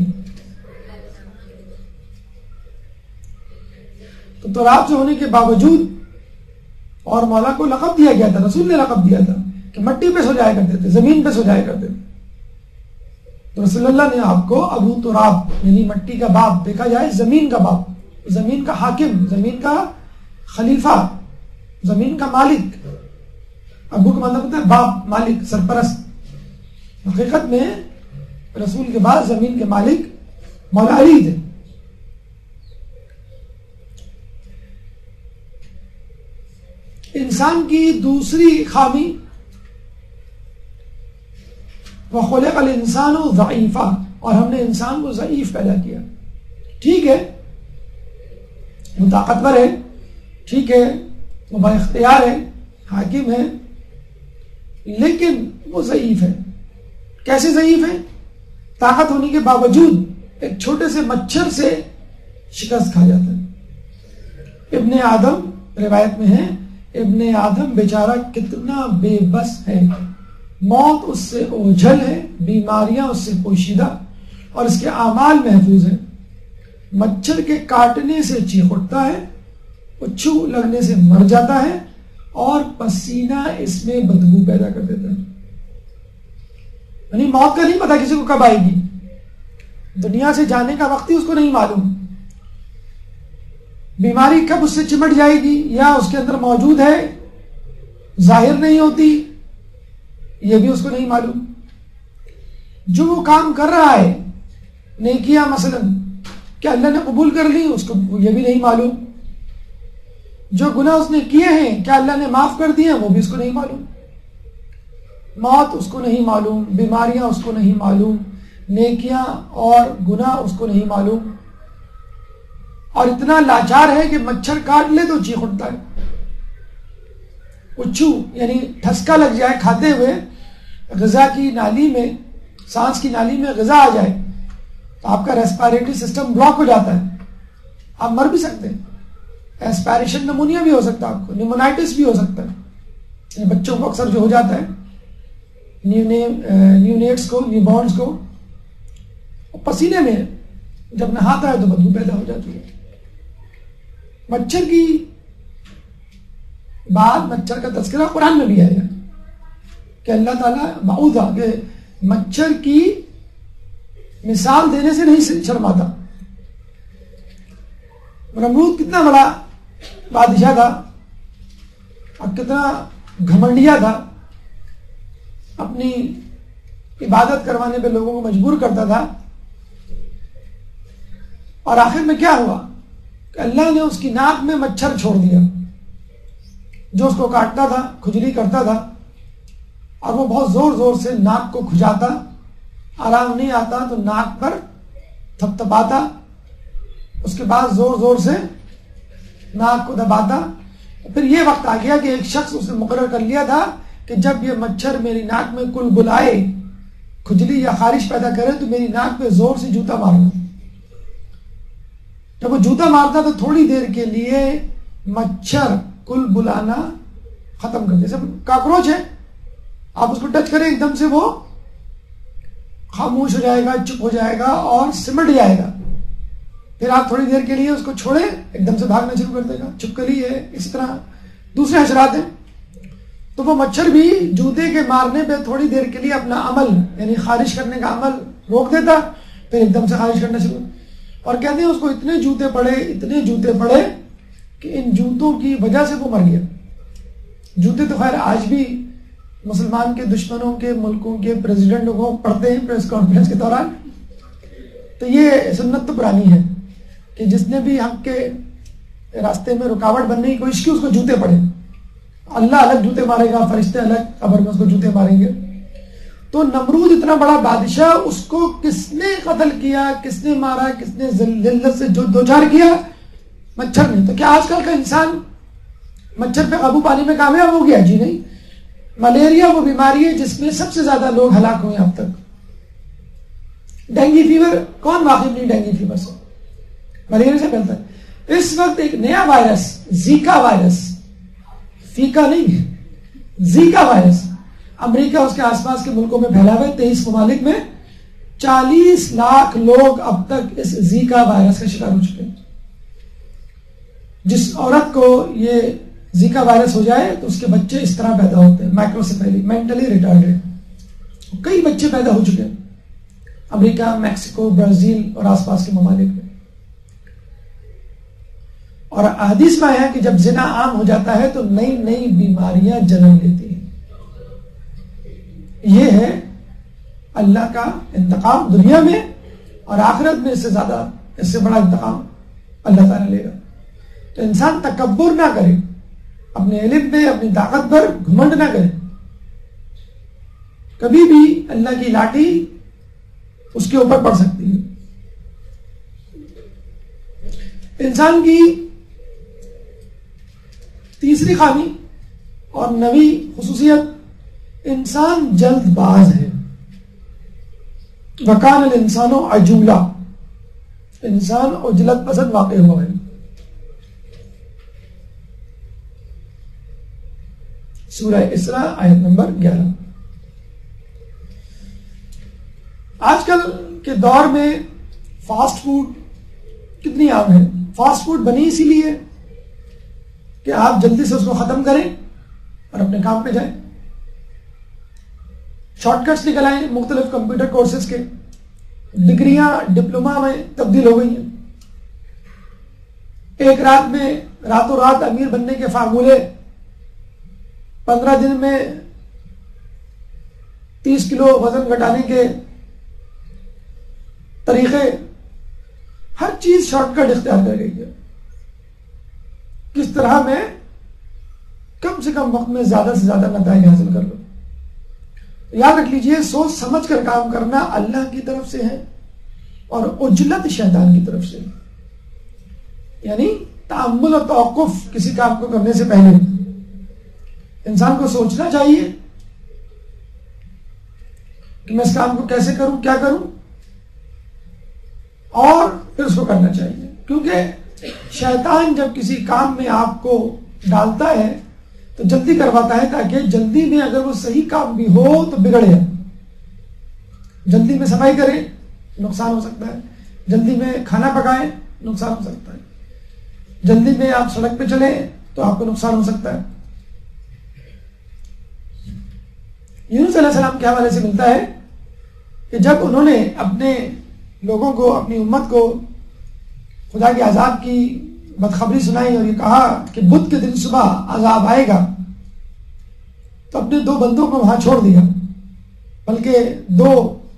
تو تراب سے ہونے کے باوجود، اور مولا کو لقب دیا گیا تھا، رسول نے لقب دیا تھا کہ مٹی پہ سو جایا کرتے تھے، زمین پہ سو جایا کرتے تھے، تو رسول اللہ نے آپ کو ابو تراب یعنی مٹی کا باپ، دیکھا جائے زمین کا باپ، زمین کا حاکم، زمین کا خلیفہ، زمین کا مالک۔ ابو کا مطلب ہوتا ہے باپ، مالک، سرپرست۔ حقیقت میں رسول کے بعد زمین کے مالک مولا علی تھے۔ انسان کی دوسری خامی وَخُلِقَ الْإِنسَانُ ضَعِيفًا، اور ہم نے انسان کو ضعیف پیدا کیا۔ ٹھیک ہے وہ طاقتور ہے، ٹھیک ہے وہ با اختیار ہے، حاکم ہے، لیکن وہ ضعیف ہے۔ کیسے ضعیف ہے؟ طاقت ہونے کے باوجود ایک چھوٹے سے مچھر سے شکست کھا جاتا ہے۔ ابن آدم، روایت میں ہے، ابن آدم بیچارہ کتنا بے بس ہے، موت اس سے اوجھل ہے، بیماریاں اس سے پوشیدہ، اور اس کے اعمال محفوظ ہیں۔ مچھر کے کاٹنے سے چیخ اٹھتا ہے، اچھو لگنے سے مر جاتا ہے، اور پسینہ اس میں بدبو پیدا کر دیتا ہے۔ یعنی موت کا نہیں پتا کسی کو کب آئے گی، دنیا سے جانے کا وقت ہی اس کو نہیں معلوم، بیماری کب اس سے چمٹ جائے گی یا اس کے اندر موجود ہے ظاہر نہیں ہوتی، یہ بھی اس کو نہیں معلوم۔ جو وہ کام کر رہا ہے نیکیاں مثلا، کیا اللہ نے قبول کر لی، اس کو یہ بھی نہیں معلوم۔ جو گناہ اس نے کیے ہیں کیا اللہ نے معاف کر دیے، وہ بھی اس کو نہیں معلوم۔ موت اس کو نہیں معلوم، بیماریاں اس کو نہیں معلوم، نیکیاں اور گناہ اس کو نہیں معلوم، اور اتنا لاچار ہے کہ مچھر کاٹ لے تو چیخ اٹھتا ہے۔ اچھو یعنی ٹھسکا لگ جائے کھاتے ہوئے، غذا کی نالی میں، سانس کی نالی میں غذا آ جائے تو آپ کا ریسپائریٹری سسٹم بلاک ہو جاتا ہے، آپ مر بھی سکتے ہیں۔ ایسپائریشن نمونیا بھی ہو سکتا ہے، آپ کو نیمونائٹس بھی ہو سکتا ہے۔ بچوں کو اکثر جو ہو جاتا ہے، نیونیٹس کو، نیو بورنز کو، پسینے میں جب نہاتا ہے تو بدبو پیدا ہو جاتی ہے۔ مچھر کی بعد مچھر کا تذکرہ قرآن میں بھی آیا کہ اللہ تعالیٰ معوذ کہ مچھر کی مثال دینے سے نہیں شرماتا. نمرود کتنا بڑا بادشاہ تھا اور کتنا گھمنڈیا تھا، اپنی عبادت کروانے پہ لوگوں کو مجبور کرتا تھا، اور آخر میں کیا ہوا کہ اللہ نے اس کی ناک میں مچھر چھوڑ دیا جو اس کو کاٹتا تھا، کھجلی کرتا تھا، اور وہ بہت زور زور سے ناک کو کھجاتا، آرام نہیں آتا تو ناک پر تھپ تھپاتا، اس کے بعد زور زور سے ناک کو دباتا. پھر یہ وقت آ گیا کہ ایک شخص اس نے مقرر کر لیا تھا کہ جب یہ مچھر میری ناک میں کل بلائے، کھجلی یا خارش پیدا کرے، تو میری ناک پہ زور سے جوتا مارنا. جب وہ جوتا مارتا تو تھوڑی دیر کے لیے مچھر کل بلانا ختم کر دے. جیسے کاکروچ ہے، آپ اس کو ٹچ کریں ایک دم سے وہ خاموش ہو جائے گا، چپ ہو جائے گا اور سمٹ جائے گا. پھر آپ تھوڑی دیر کے لیے اس کو چھوڑیں، ایک دم سے بھاگنا شروع کر دے گا. چھپکلی ہے، اسی طرح دوسرے حشرات ہیں. تو وہ مچھر بھی جوتے کے مارنے پہ تھوڑی دیر کے لیے اپنا عمل یعنی خارش کرنے کا عمل روک دیتا، پھر ایک دم سے خارش کرنا شروع. اور کہتے ہیں اس کو اتنے جوتے پڑے کہ ان جوتوں کی وجہ سے وہ مر گیا. جوتے تو خیر آج بھی مسلمان کے دشمنوں کے ملکوں کے پریزیڈنٹوں کو پڑھتے ہیں پریس کانفرنس کے دوران. تو یہ سنت تو پرانی ہے کہ جس نے بھی حق کے راستے میں رکاوٹ بننے کی کوشش کی اس کو جوتے پڑے. اللہ الگ جوتے مارے گا، فرشتے الگ قبر میں اس کو جوتے ماریں گے. تو نمرود اتنا بڑا بادشاہ، اس کو کس نے قتل کیا، کس نے مارا، کس نے ذلت سے جو دوچار کیا؟ مچھر نے. تو کیا آج کل کا انسان مچھر پہ قابو پانے میں کامیاب ہو گیا؟ جی نہیں. ملیریا وہ بیماری ہے جس میں سب سے زیادہ لوگ ہلاک ہوئے اب تک. ڈینگی فیور کون واقف نہیں ڈینگی فیور سے؟ ملیریا سے پھیلتا ہے. اس وقت ایک نیا وائرس زیکا وائرس، فیکا نہیں، زیکا وائرس امریکہ اس کے آس پاس کے ملکوں میں پھیلا ہوا ہے. 23 ممالک میں 40 لاکھ لوگ اب تک اس زیکا وائرس کا شکار ہو چکے ہیں. جس عورت کو یہ زیکا وائرس ہو جائے تو اس کے بچے اس طرح پیدا ہوتے ہیں، مائکروسیفیلی، مینٹلی ریٹارڈیڈ. کئی بچے پیدا ہو چکے ہیں امریکہ، میکسیکو، برازیل اور آس پاس کے ممالک میں. اور حدیث میں ہے کہ جب زنا عام ہو جاتا ہے تو نئی نئی بیماریاں جنم لیتی ہیں. یہ ہے اللہ کا انتقام دنیا میں، اور آخرت میں اس سے زیادہ، اس سے بڑا انتقام اللہ تعالیٰ لے گا. تو انسان تکبر نہ کرے، اپنے علم پہ، اپنی طاقت پر گھمنڈ نہ کرے. کبھی بھی اللہ کی لاٹھی اس کے اوپر پڑ سکتی ہے. انسان کی تیسری خامی اور نویں خصوصیت، انسان جلد باز ہے. وکان الانسان عجولا، انسان عجلت پسند واقع ہوا ہے. سورہ اسراء آیت نمبر 11. آج کل کے دور میں فاسٹ فوڈ کتنی عام ہے. فاسٹ فوڈ بنی اسی لیے کہ آپ جلدی سے اس کو ختم کریں اور اپنے کام پہ جائیں. شارٹ کٹس نکل آئے مختلف کمپیوٹر کورسز کے، ڈگریاں ڈپلوما میں تبدیل ہو گئی ہیں. ایک رات میں راتوں رات امیر بننے کے فارمولے، 15 دن میں 30 کلو وزن گھٹانے کے طریقے، ہر چیز شارٹ کٹ اختیار کر گئی ہے. کس طرح میں کم سے کم وقت میں زیادہ سے زیادہ نتائج حاصل کر لو. یاد رکھ لیجئے، سوچ سمجھ کر کام کرنا اللہ کی طرف سے ہے اور عجلت شیطان کی طرف سے. یعنی تأمل اور توقف کسی کام کو کرنے سے پہلے انسان کو سوچنا چاہیے کہ میں اس کام کو کیسے کروں، کیا کروں، اور پھر اس کو کرنا چاہیے. کیونکہ شیطان جب کسی کام میں آپ کو ڈالتا ہے تو جلدی کرواتا ہے تاکہ جلدی میں اگر وہ صحیح کام بھی ہو تو بگڑ جائے. جلدی میں صفائی کریں نقصان ہو سکتا ہے، جلدی میں کھانا پکائیں نقصان ہو سکتا ہے، جلدی میں آپ سڑک پہ چلیں تو آپ کو نقصان ہو سکتا ہے. یونس علیہ السلام کے حوالے سے ملتا ہے کہ جب انہوں نے اپنے لوگوں کو، اپنی امت کو خدا کے عذاب کی بدخبری سنائی اور یہ کہا کہ بدھ کے دن صبح عذاب آئے گا، تو اپنے 2 بندوں کو وہاں چھوڑ دیا، بلکہ 2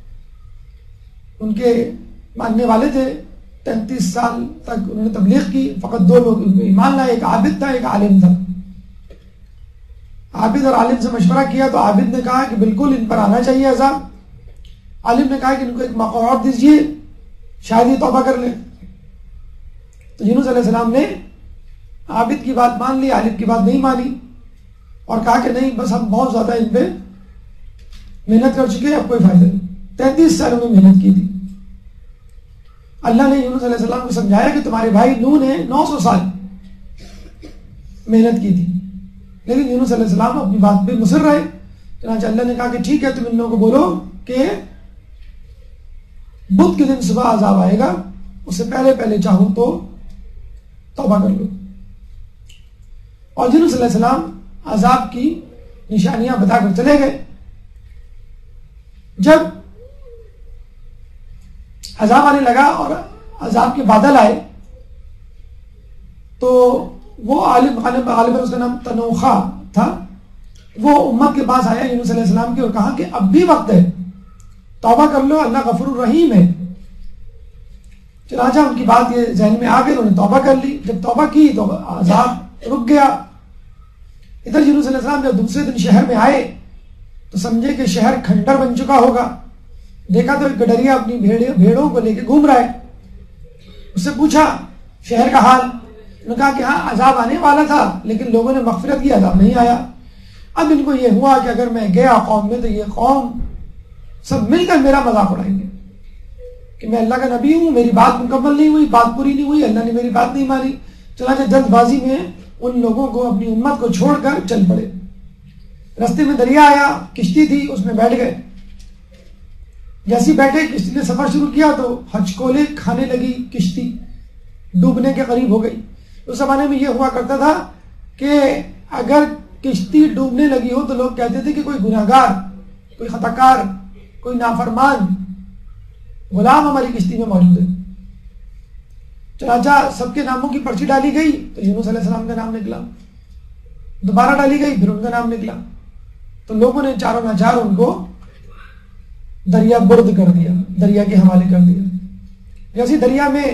ان کے ماننے والے تھے، 33 سال تک انہوں نے تبلیغ کی، فقط 2 لوگ ایمان لائے، ایک عابد تھا، ایک عالم تھا۔ عابد اور عالم سے مشورہ کیا تو عابد نے کہا کہ بالکل ان پر آنا چاہیے عذاب، عالم نے کہا کہ ان کو ایک موقع اور دیجیے، شاید یہ توبہ کر لیں۔ تو یونس علیہ السلام نے عابد کی بات مان لی، عالم کی بات نہیں مانی، اور کہا کہ نہیں، بس ہم بہت زیادہ ان پہ محنت کر چکے، اب کوئی فائدہ نہیں۔ 33 سال انہوں نے محنت کی تھی۔ اللہ نے یونس علیہ السلام کو سمجھایا کہ تمہارے بھائی نوح نے 900 سال محنت کی تھی، لیکن یونس علیہ السلام اپنی بات پہ مصر رہے۔ چنانچہ اللہ نے کہا کہ ٹھیک ہے، تم ان لوگوں کو بولو کہ بدھ کے دن صبح عذاب آئے گا، اس سے پہلے چاہو تو توبہ کر لو۔ اور یونس علیہ السلام عذاب کی نشانیاں بتا کر چلے گئے۔ جب عذاب آنے لگا اور عذاب کے بادل آئے تو وہ عالم غالباً اس کا نام تنوخا تھا، وہ امت کے پاس آیا یونس علیہ السلام کے اور کہا کہ اب بھی وقت ہے، توبہ کر لو، اللہ غفور الرحیم ہے۔ چنانچہ ان کی بات یہ ذہن میں آ گئی، انہوں نے توبہ کر لی۔ جب توبہ کی تو عذاب رک گیا۔ ادھر یونس علیہ السلام جب دوسرے دن شہر میں آئے تو سمجھے کہ شہر کھنڈر بن چکا ہوگا۔ دیکھا تو ایک گڈریا اپنی بھیڑوں کو لے کے گھوم رہا ہے۔ اس سے پوچھا شہر کا حال، انہوں نے کہا کہ ہاں عذاب آنے والا تھا لیکن لوگوں نے مغفرت کی، عذاب نہیں آیا۔ اب ان کو یہ ہوا کہ اگر میں گیا قوم میں تو یہ قوم سب مل کر میرا مذاق اڑائیں گے کہ میں اللہ کا نبی ہوں، میری بات مکمل نہیں ہوئی، بات پوری نہیں ہوئی، اللہ نے میری بات نہیں مانی۔ چنانچہ جلد بازی میں ان لوگوں کو، اپنی امت کو چھوڑ کر چل پڑے۔ رستے میں دریا آیا، کشتی تھی، اس میں بیٹھ گئے۔ جیسے بیٹھے کشتی نے سفر شروع کیا تو ہچکولے کھانے لگی، کشتی ڈوبنے کے قریب ہو گئی۔ اس زمانے میں یہ ہوا کرتا تھا کہ اگر کشتی ڈوبنے لگی ہو تو لوگ کہتے تھے کہ کوئی گناہگار، کوئی خطا کار، کوئی نافرمان غلام ہماری کشتی میں موجود ہے۔ چنانچہ سب کے ناموں کی پرچی ڈالی گئی تو یونس علیہ السلام کا نام نکلا، دوبارہ ڈالی گئی پھر ان کا نام نکلا، تو لوگوں نے چاروں ناچار ان کو دریا برد کر دیا، دریا کے حوالے کر دیا۔ جیسے دریا میں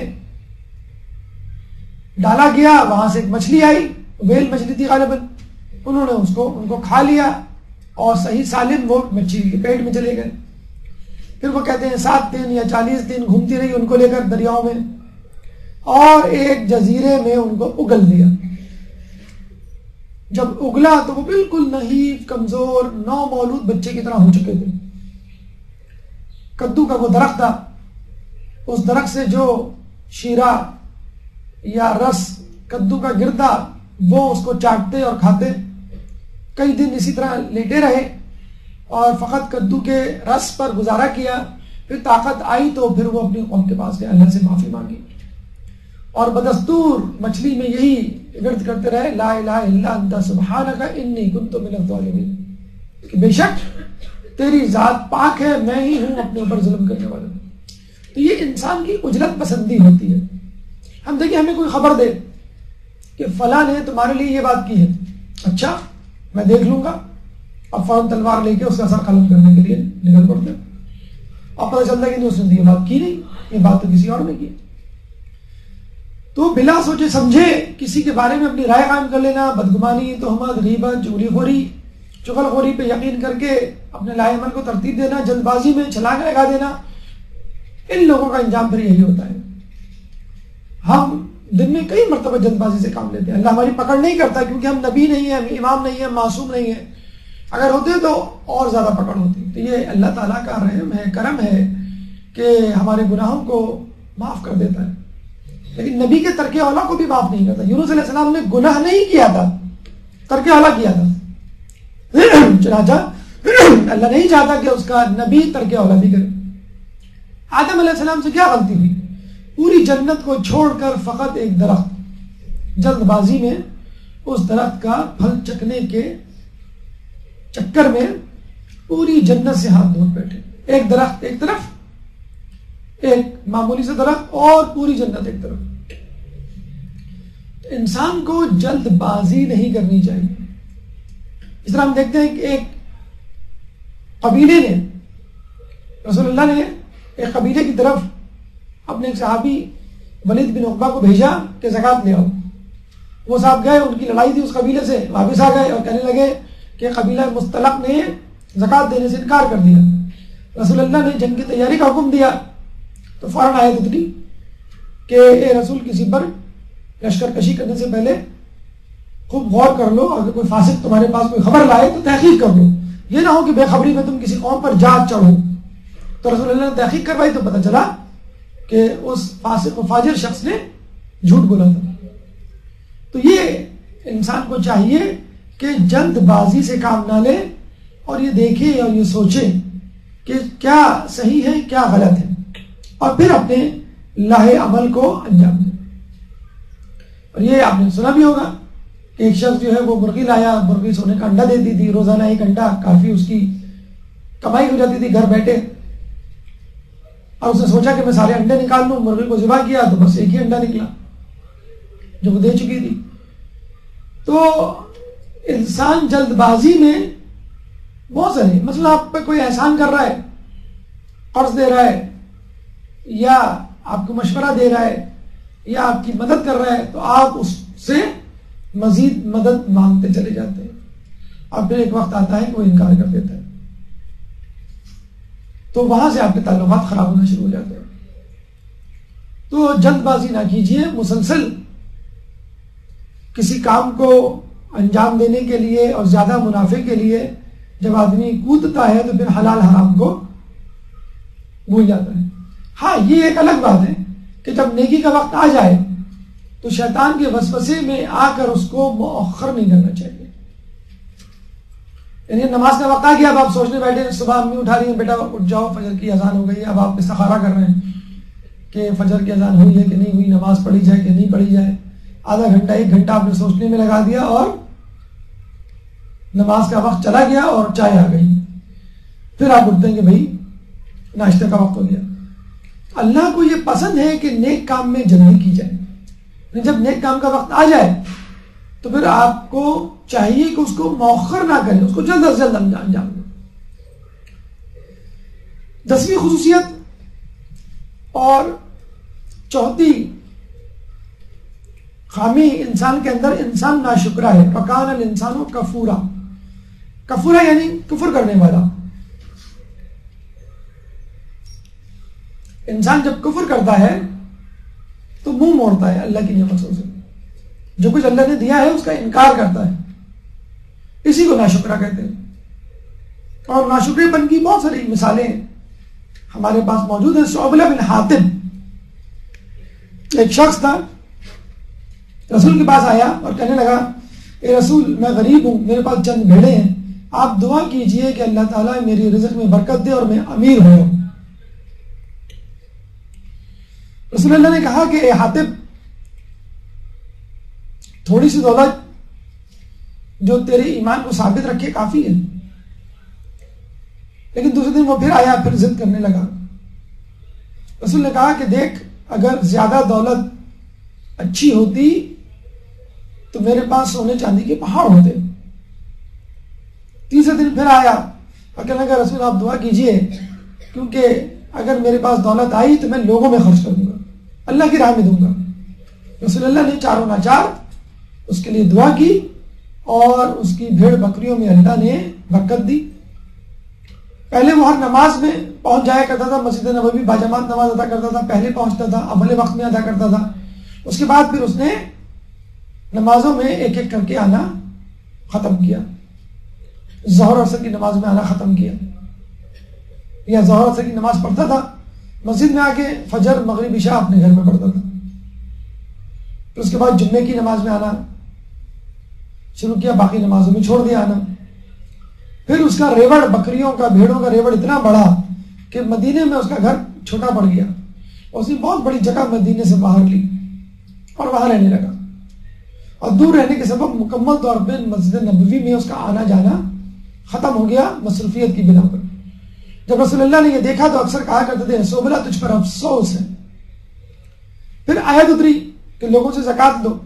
ڈالا گیا وہاں سے ایک مچھلی آئی، ویل مچھلی تھی غالباً، انہوں نے ان کو کھا لیا اور صحیح سالم وہ مچھلی کے پیٹ میں چلے گئے۔ پھر وہ کہتے ہیں 7 دن یا 40 دن گھومتی رہی ان کو لے کر دریاؤں میں، اور ایک جزیرے میں ان کو اگل دیا۔ جب اگلا تو وہ بالکل نحیف، کمزور، نو مولود بچے کی طرح ہو چکے تھے۔ کدو کا وہ درخت تھا، اس درخت سے جو شیرہ یا رس کدو کا گرتا وہ اس کو چاٹتے اور کھاتے۔ کئی دن اسی طرح لیٹے رہے اور فقط کدو کے رس پر گزارا کیا۔ پھر طاقت آئی تو پھر وہ اپنی قوم کے پاس گئے، اللہ سے معافی مانگی، اور بدستور مچھلی میں یہی ورد کرتے رہے، لا الہ الا انت سبحانک انی کنت من الظالمین، کہ بے شک تیری ذات پاک ہے، میں ہی ہوں اپنے اوپر ظلم کرنے والا۔ تو یہ انسان کی اجلت پسندی ہوتی ہے۔ ہم دیکھیں ہمیں کوئی خبر دے کہ فلاں نے تمہارے لیے یہ بات کی ہے، اچھا میں دیکھ لوں گا، اب فوراً تلوار لے کے اس کا سر قلم کرنے کے لیے نکل پڑتے ہیں، اب پتہ چلتا ہے کہ اس نے یہ بات کی نہیں، یہ بات تو کسی اور نے کی۔ تو بلا سوچے سمجھے کسی کے بارے میں اپنی رائے قائم کر لینا، بدگمانی، تہمت، غیبت، چغلی خوری، چغل خوری پہ یقین کر کے اپنے لائے عمل کو ترتیب دینا، جلد بازی میں چھلانگ لگا دینا، ان لوگوں کا انجام پھر یہی ہوتا ہے۔ ہم دن میں کئی مرتبہ جلد بازی سے کام لیتے ہیں، اللہ ہماری پکڑ نہیں کرتا کیونکہ ہم نبی نہیں ہیں، امام نہیں ہیں، معصوم نہیں ہیں، اگر ہوتے تو اور زیادہ پکڑ ہوتی۔ تو یہ اللہ تعالیٰ کا رحم ہے، کرم ہے کہ ہمارے گناہوں کو معاف کر دیتا ہے، لیکن نبی کے ترک اولا کو بھی معاف نہیں کرتا۔ یونس علیہ السلام نے گناہ نہیں کیا تھا، ترک اولا کیا تھا، چنانچہ اللہ نہیں چاہتا کہ اس کا نبی ترک اولا بھی کرے۔ آدم علیہ السلام سے کیا غلطی ہوئی؟ پوری جنت کو چھوڑ کر فقط ایک درخت، جلد بازی میں اس درخت کا پھل چکنے کے چکر میں پوری جنت سے ہاتھ دھو بیٹھے. ایک درخت ایک طرف, ایک معمولی سے درخت, اور پوری جنت ایک طرف. انسان کو جلد بازی نہیں کرنی چاہیے. اس طرح ہم دیکھتے ہیں کہ ایک قبیلے نے, رسول اللہ نے ایک قبیلے کی طرف اپنے ایک صحابی ولید بن عقبہ کو بھیجا کہ زکوٰۃ لے آؤ. وہ صاحب گئے, ان کی لڑائی تھی اس قبیلے سے, واپس آ گئے اور کہنے لگے کہ قبیلہ مستلق نے زکوٰۃ دینے سے انکار کر دیا. رسول اللہ نے جنگ کی تیاری کا حکم دیا تو فوراً آیت اتری کہ اے رسول, کسی پر لشکر کشی کرنے سے پہلے خوب غور کر لو, اگر کوئی فاسق تمہارے پاس کوئی خبر لائے تو تحقیق کر لو, یہ نہ ہو کہ بے خبری میں تم کسی قوم پر جات چڑھو. تو رسول اللہ نے تحقیق کروائی تو پتہ چلا کہ اس فاسق و فاجر شخص نے جھوٹ بولا تھا. تو یہ انسان کو چاہیے کہ جلد بازی سے کام نہ لے, اور یہ دیکھے اور یہ سوچے کہ کیا صحیح ہے کیا غلط ہے, اور پھر اپنے لاہے عمل کو انجام دے. اور یہ آپ نے سنا بھی ہوگا کہ ایک شخص جو ہے وہ مرغی لایا, مرغی سونے کا انڈا دیتی تھی, روزانہ ایک انڈا کافی اس کی کمائی ہو جاتی تھی گھر بیٹھے. اور اس نے سوچا کہ میں سارے انڈے نکال لوں, مرغی کو ذبح کیا تو بس ایک ہی انڈا نکلا جو وہ دے چکی تھی. تو انسان جلد بازی میں بہت سارے, مثلا آپ پہ کوئی احسان کر رہا ہے, قرض دے رہا ہے, یا آپ کو مشورہ دے رہا ہے, یا آپ کی مدد کر رہا ہے, تو آپ اس سے مزید مدد مانگتے چلے جاتے ہیں, اور پھر ایک وقت آتا ہے کہ وہ انکار کر دیتا ہے, تو وہاں سے آپ کے تعلقات خراب ہونا شروع ہو جاتے ہیں. تو جلد بازی نہ کیجیے, مسلسل کسی کام کو انجام دینے کے لیے اور زیادہ منافع کے لیے جب آدمی کودتا ہے تو پھر حلال حرام کو بھول جاتا ہے. ہاں, یہ ایک الگ بات ہے کہ جب نیکی کا وقت آ جائے تو شیطان کے وسوسے میں آ کر اس کو مؤخر نہیں کرنا چاہیے. یعنی نماز کا وقت آ گیا, اب آپ سوچنے بیٹھے, صبح امی اٹھا رہی ہیں, بیٹا اٹھ جاؤ فجر کی اذان ہو گئی. اب آپ استخارہ کر رہے ہیں کہ فجر کی اذان ہوئی ہے کہ نہیں ہوئی, نماز پڑھی جائے کہ نہیں پڑھی جائے. آدھا گھنٹہ ایک گھنٹہ آپ نے سوچنے میں لگا دیا اور نماز کا وقت چلا گیا اور چائے آ گئی. پھر آپ اٹھتے ہیں کہ بھائی ناشتے کا وقت ہو گیا. اللہ کو یہ پسند ہے کہ نیک کام میں جلدی کی جائے. جب نیک کام کا وقت آ جائے تو پھر آپ کو چاہیے کہ اس کو مؤخر نہ کریں, اس کو جلد از جلد انجام دیں. 10ویں خصوصیت اور 4تھی خامی انسان کے اندر, انسان ناشکرا ہے. وَكَانَ الْإِنسَانُ كَفُورًا. کفورا یعنی کفر کرنے والا. انسان جب کفر کرتا ہے تو منہ موڑتا ہے اللہ کی نعمتوں سے, جو کچھ اللہ نے دیا ہے اس کا انکار کرتا ہے, اسی کو ناشکرا کہتے ہیں. اور ناشکرے پن کی بہت ساری مثالیں ہمارے پاس موجود ہیں. شعبہ بن حاتم ایک شخص تھا, رسول کے پاس آیا اور کہنے لگا, اے رسول میں غریب ہوں, میرے پاس چند بھیڑیں ہیں, آپ دعا کیجئے کہ اللہ تعالیٰ میری رزق میں برکت دے اور میں امیر ہو جاؤں. رسول اللہ نے کہا کہ اے حاتب, تھوڑی سی دولت جو تیرے ایمان کو ثابت رکھے کافی ہے. لیکن دوسرے دن وہ پھر آیا, پھر ضد کرنے لگا. رسول نے کہا کہ دیکھ, اگر زیادہ دولت اچھی ہوتی تو میرے پاس سونے چاندی کے پہاڑ ہوتے. تیسرے دن پھر آیا اور کہنے لگا, رسول آپ دعا کیجئے کیونکہ اگر میرے پاس دولت آئی تو میں لوگوں میں خرچ کر دوں گا, اللہ کی راہ میں دوں گا. رسول اللہ نے چاروں ناچار اس کے لیے دعا کی اور اس کی بھیڑ بکریوں میں اللہ نے برکت دی. پہلے وہ ہر نماز میں پہنچ جایا کرتا تھا, مسجد نبوی باجماعت نماز ادا کرتا تھا, پہلے پہنچتا تھا, اول وقت میں ادا کرتا تھا. اس کے بعد پھر اس نے نمازوں میں ایک ایک کر کے آنا ختم کیا. ظہر عصر کی نماز میں آنا ختم کیا, یا ظہر عصر کی نماز پڑھتا تھا, مسجد میں آ کے فجر مغرب عشاء اپنے گھر میں پڑھتا تھا. پھر اس کے بعد جمعے کی نماز میں آنا شروع کیا, باقی نمازوں میں چھوڑ دیا آنا. پھر اس کا ریوڑ, بکریوں کا بھیڑوں کا ریوڑ اتنا بڑا کہ مدینے میں اس کا گھر چھوٹا پڑ گیا. اس نے بہت بڑی جگہ مدینے سے باہر لی اور وہاں رہنے لگا, اور دور رہنے کے سبب مکمل طور پہ مسجد نبوی میں اس کا آنا جانا ختم ہو گیا مصروفیت کی بنا پر. جب رسول اللہ نے یہ دیکھا تو اکثر کہا کرتے تھے سوبلا تجھ پر افسوس ہے. پھر آیت اتری کہ لوگوں سے زکات دو.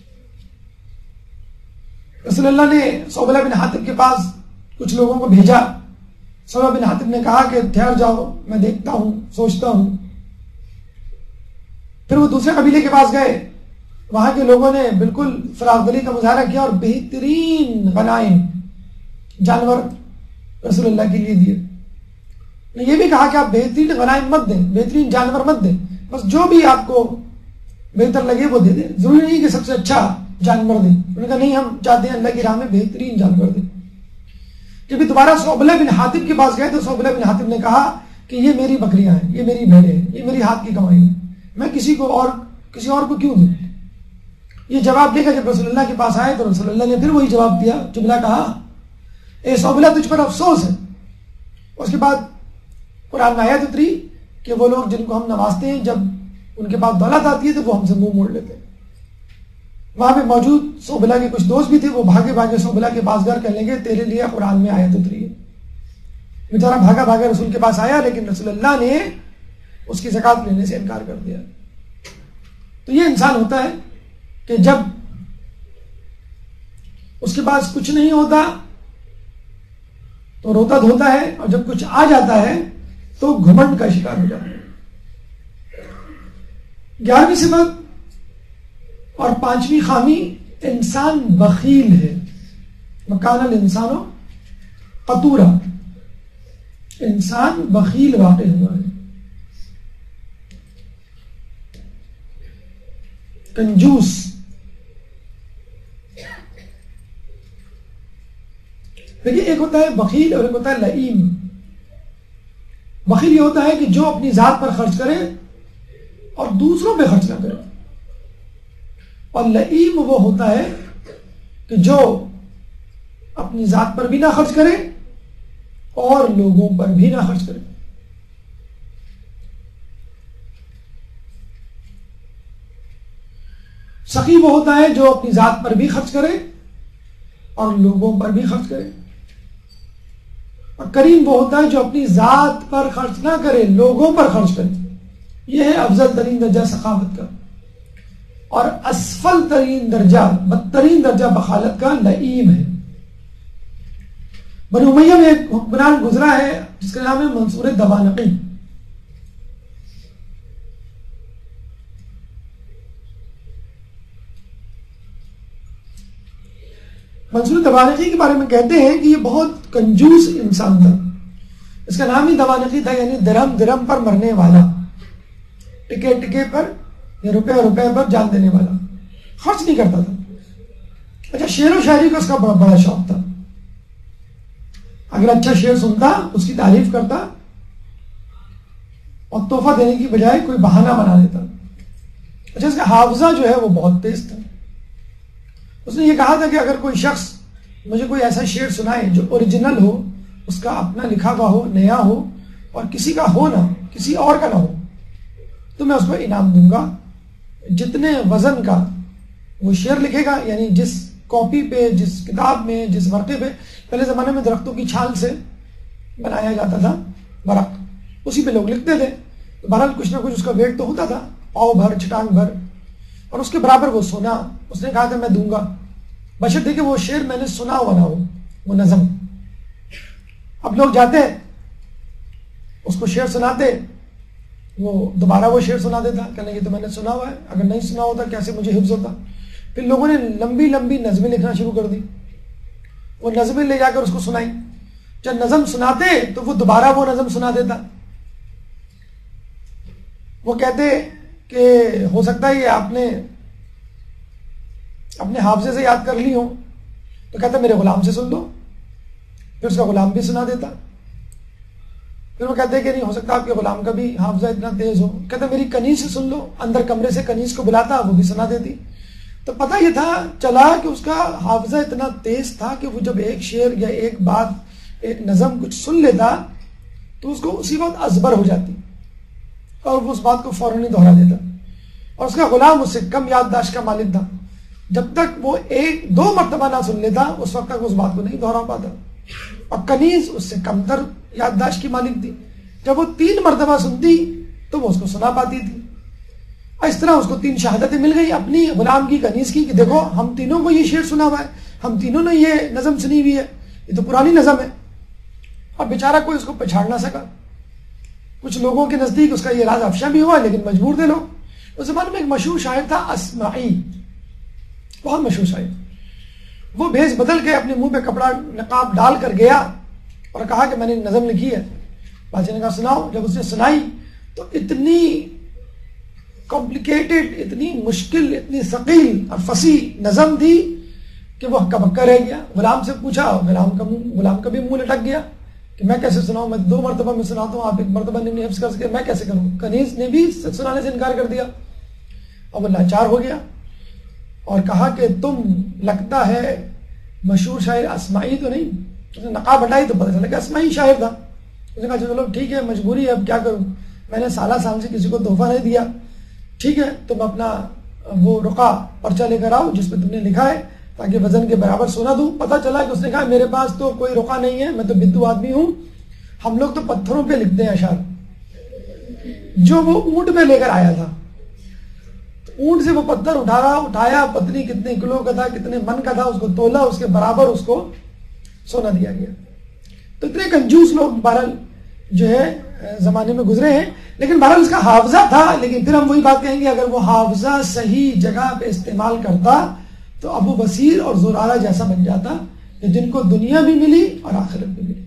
رسول اللہ نے سوبلا بن حاتب کے پاس کچھ لوگوں کو بھیجا. سوبلا بن حاتب نے کہا کہ ٹھہر جاؤ، میں دیکھتا ہوں، سوچتا ہوں. پھر وہ دوسرے قبیلے کے پاس گئے. وہاں کے لوگوں نے بالکل فراغ دلی کا مظاہرہ کیا اور بہترین غنائم جانور رسول اللہ کے لیے دیے. یہ بھی کہا کہ آپ بہترین غنائم مت دیں، بہترین جانور مت دیں، بس جو بھی آپ کو بہتر لگے وہ دے دیں. ضروری نہیں کہ سب سے اچھا جانور دیں. انہوں نے کہا نہیں، ہم چاہتے ہیں اللہ کی راہ میں بہترین جانور دیں. جب دوبارہ سوبلا بن حاتب کے پاس گئے تو سوبلا بن حاتب نے کہا کہ یہ میری بکریاں ہیں، یہ میری بھیڑیں ہیں، یہ میری ہاتھ کی کمائی ہے، میں کسی اور کو کیوں دوں. یہ جواب دے کر جب رسول اللہ کے پاس آئے تو رسول اللہ نے پھر وہی جواب دیا، جملہ کہا اے سوبلا تجھ پر افسوس ہے. اس کے بعد قرآن میں آیت اتری کہ وہ لوگ جن کو ہم نوازتے ہیں جب ان کے پاس دولت آتی ہے تو وہ ہم سے منہ موڑ لیتے ہیں. وہاں پہ موجود سوبلا کے کچھ دوست بھی تھے، وہ بھاگے بھاگے سوبلا کے پاس گھر کہنے لگے تیرے لیے قرآن میں آیت اتری ہے. بیچارہ بھاگا بھاگا رسول کے پاس آیا، لیکن رسول اللہ نے اس کی زکات لینے سے انکار کر دیا. تو یہ انسان ہوتا ہے کہ جب اس کے پاس کچھ نہیں ہوتا تو روتا دھوتا ہے، اور جب کچھ آ جاتا ہے تو گھمنڈ کا شکار ہو جاتا ہے. 11ویں صفت اور 5ویں خامی، انسان بخیل ہے. مکان الانسان قطورا، انسان بخیل واقع ہوا ہے، کنجوس. دیکھیے ایک ہوتا ہے بخیل اور ایک ہوتا ہے لئیم. بخیل یہ ہوتا ہے کہ جو اپنی ذات پر خرچ کرے اور دوسروں پہ خرچ نہ کرے، اور لئیم وہ ہوتا ہے کہ جو اپنی ذات پر بھی نہ خرچ کرے اور لوگوں پر بھی نہ خرچ کرے. سخی وہ ہوتا ہے جو اپنی ذات پر بھی خرچ کرے اور لوگوں پر بھی خرچ کرے. اور کریم وہ ہوتا ہے جو اپنی ذات پر خرچ نہ کرے، لوگوں پر خرچ کرے. یہ ہے افضل ترین درجہ سخاوت کا. اور اسفل ترین درجہ، بدترین درجہ بخالت کا لئیم ہے. بنو امیہ میں ایک حکمران گزرا ہے جس کا نام ہے منصور دوانقی. منصور دوانقی کے بارے میں کہتے ہیں کہ یہ بہت کنجوس انسان تھا. اس کا نام ہی دوانقی تھا، یعنی درہم درہم پر مرنے والا، ٹکے ٹکے پر یا روپے روپے پر جان دینے والا. خرچ نہیں کرتا تھا. اچھا، شعر و شاعری کا اس کا بڑا شوق تھا. اگر اچھا شعر سنتا اس کی تعریف کرتا اور تحفہ دینے کی بجائے کوئی بہانہ بنا دیتا. اچھا، اس کا حافظہ جو ہے وہ بہت تیز تھا. اس نے یہ کہا تھا کہ اگر کوئی شخص مجھے کوئی ایسا شعر سنائے جو اوریجنل ہو، اس کا اپنا لکھا ہوا ہو، نیا ہو، اور کسی کا ہو نہ، کسی اور کا نہ ہو، تو میں اس کو انعام دوں گا. جتنے وزن کا وہ شعر لکھے گا، یعنی جس کاپی پہ، جس کتاب میں، جس ورقے پہ، پہلے زمانے میں درختوں کی چھال سے بنایا جاتا تھا ورق، اسی پہ لوگ لکھتے تھے. بہرحال کچھ نہ کچھ اس کا ویٹ تو ہوتا تھا، پاؤ بھر، چھٹانگ بھر، اور اس کے برابر وہ سونا اس نے کہا تھا میں دوں گا، بشرطے کہ وہ شعر میں نے سنا ہوا نہ ہو، وہ نظم. اب لوگ جاتے اس کو شعر سناتے، وہ دوبارہ وہ شعر سنا دیتا، کہنے یہ تو میں نے سنا ہوا ہے، اگر نہیں سنا ہوتا کیسے مجھے حفظ ہوتا. پھر لوگوں نے لمبی لمبی نظمیں لکھنا شروع کر دی. وہ نظمیں لے جا کر اس کو سنائی. جب نظم سناتے تو وہ دوبارہ وہ نظم سنا دیتا. وہ کہتے کہ ہو سکتا ہے یہ آپ نے اپنے حافظے سے یاد کر لی ہو، تو کہتا میرے غلام سے سن لو. پھر اس کا غلام بھی سنا دیتا. پھر وہ کہتے کہ نہیں ہو سکتا آپ کے غلام کا بھی حافظہ اتنا تیز ہو، کہتا میری کنیز سے سن لو. اندر کمرے سے کنیز کو بلاتا، وہ بھی سنا دیتی. تو پتہ یہ تھا چلا کہ اس کا حافظہ اتنا تیز تھا کہ وہ جب ایک شعر یا ایک بات، ایک نظم کچھ سن لیتا تو اس کو اسی وقت ازبر ہو جاتی اور وہ اس بات کو فوراً ہی دہرا دیتا. اور اس کا غلام اس سے کم یادداشت کا مالک تھا. جب تک وہ ایک دو مرتبہ نہ سن لیتا اس وقت تک اس بات کو نہیں دہرا پاتا. اور کنیز اس سے کمتر یادداشت کی مالک تھی. جب وہ 3 مرتبہ سنتی تو وہ اس کو سنا پاتی تھی. اس طرح اس کو 3 شہادتیں مل گئی اپنی غلام کی کنیز کی کہ دیکھو ہم تینوں کو یہ شعر سنا ہوا ہے, ہم تینوں نے یہ نظم سنی ہوئی ہے, یہ تو پرانی نظم ہے. اور بیچارہ کوئی اس کو پہچان نہ سکا. کچھ لوگوں کے نزدیک اس کا یہ راز افشا بھی ہوا لیکن مجبور تھے لوگ. اس زمانے میں ایک مشہور شاعر تھا اصمعی, بہت مشہور شاعر. وہ بھیس بدل کے اپنے منہ پہ کپڑا نقاب ڈال کر گیا اور کہا کہ میں نے نظم لکھی ہے. بادشاہ نے کہا سناؤ. جب اس نے سنائی تو اتنی کمپلیکیٹڈ, اتنی مشکل, اتنی ثقیل اور فصیح نظم تھی کہ وہ ہکا بکا رہ گیا. غلام سے پوچھا, غلام کا بھی منہ لٹک گیا کہ میں کیسے سناؤں, میں 2 مرتبہ میں سناتا ہوں, آپ 1 مرتبہ نہیں حفظ کر سکے, میں کیسے کروں. کنیز نے بھی سنانے سے انکار کر دیا. اور وہ لاچار ہو گیا اور کہا کہ تم لگتا ہے مشہور شاعر اصمعی تو نہیں. اس نے نقاب ہٹائی تو پتہ چلا کہ اصمعی شاعر تھا. اس نے کہا چلو ٹھیک ہے, مجبوری ہے, اب کیا کروں, میں نے سالہ سال سے کسی کو تحفہ نہیں دیا, ٹھیک ہے تم اپنا وہ رقع پرچہ لے کر آؤ جس پہ تم نے لکھا ہے تاکہ وزن کے برابر سونا دوں. پتہ چلا کہ اس نے کہا میرے پاس تو کوئی رقع نہیں ہے, میں تو بدو آدمی ہوں, ہم لوگ تو پتھروں پہ لکھتے ہیں اشعار. جو وہ اونٹ پہ لے کر آیا تھا, اونٹ سے وہ پتھر اٹھایا, پتنی کتنے کلو کا تھا, کتنے من کا تھا, اس کو تولا, اس کے برابر اس کو سونا دیا گیا. تو اتنے کنجوس لوگ بہرحال جو ہے زمانے میں گزرے ہیں. لیکن بہرحال اس کا حافظہ تھا. لیکن پھر ہم وہی بات کہیں گے, اگر وہ حافظہ صحیح جگہ پہ استعمال کرتا تو ابو بصیر اور زرارہ جیسا بن جاتا, جن کو دنیا بھی ملی اور آخرت بھی ملی.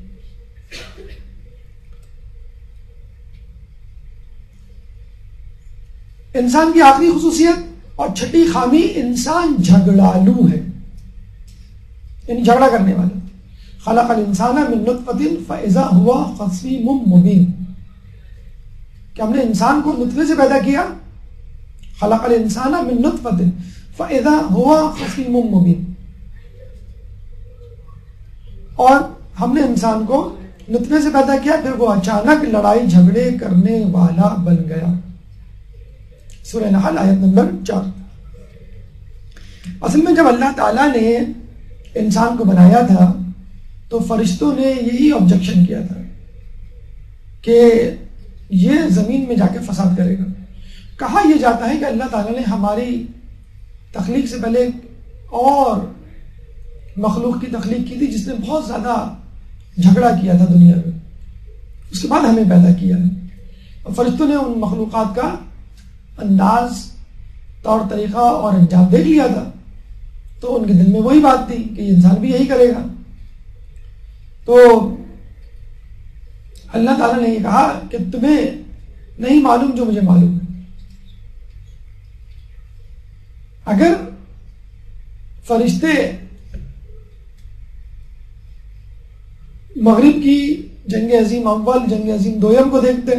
انسان کی آخری خصوصیت اور چھٹی خامی, انسان جھگڑالو ہے, یعنی جھگڑا کرنے والا. خلق الانسان من نطفۃ فاذا هو خصیم مبین, کہ ہم نے انسان کو نطفے سے پیدا کیا. خلق الانسان من نطفۃ فاذا هو خصیم مبین, اور ہم نے انسان کو نطفے سے پیدا کیا پھر وہ اچانک لڑائی جھگڑے کرنے والا بن گیا. سورہ نحل آیت نمبر 4. اصل میں جب اللہ تعالیٰ نے انسان کو بنایا تھا تو فرشتوں نے یہی آبجیکشن کیا تھا کہ یہ زمین میں جا کے فساد کرے گا. کہا یہ جاتا ہے کہ اللہ تعالیٰ نے ہماری تخلیق سے پہلے اور مخلوق کی تخلیق کی تھی جس نے بہت زیادہ جھگڑا کیا تھا دنیا میں, اس کے بعد ہمیں پیدا کیا ہے. اور فرشتوں نے ان مخلوقات کا انداز, طور طریقہ اور انجام دیکھ لیا تھا, تو ان کے دل میں وہی بات تھی کہ یہ انسان بھی یہی کرے گا. تو اللہ تعالیٰ نے یہ کہا کہ تمہیں نہیں معلوم جو مجھے معلوم ہے. اگر فرشتے مغرب کی جنگ عظیم اول, جنگ عظیم دویم کو دیکھتے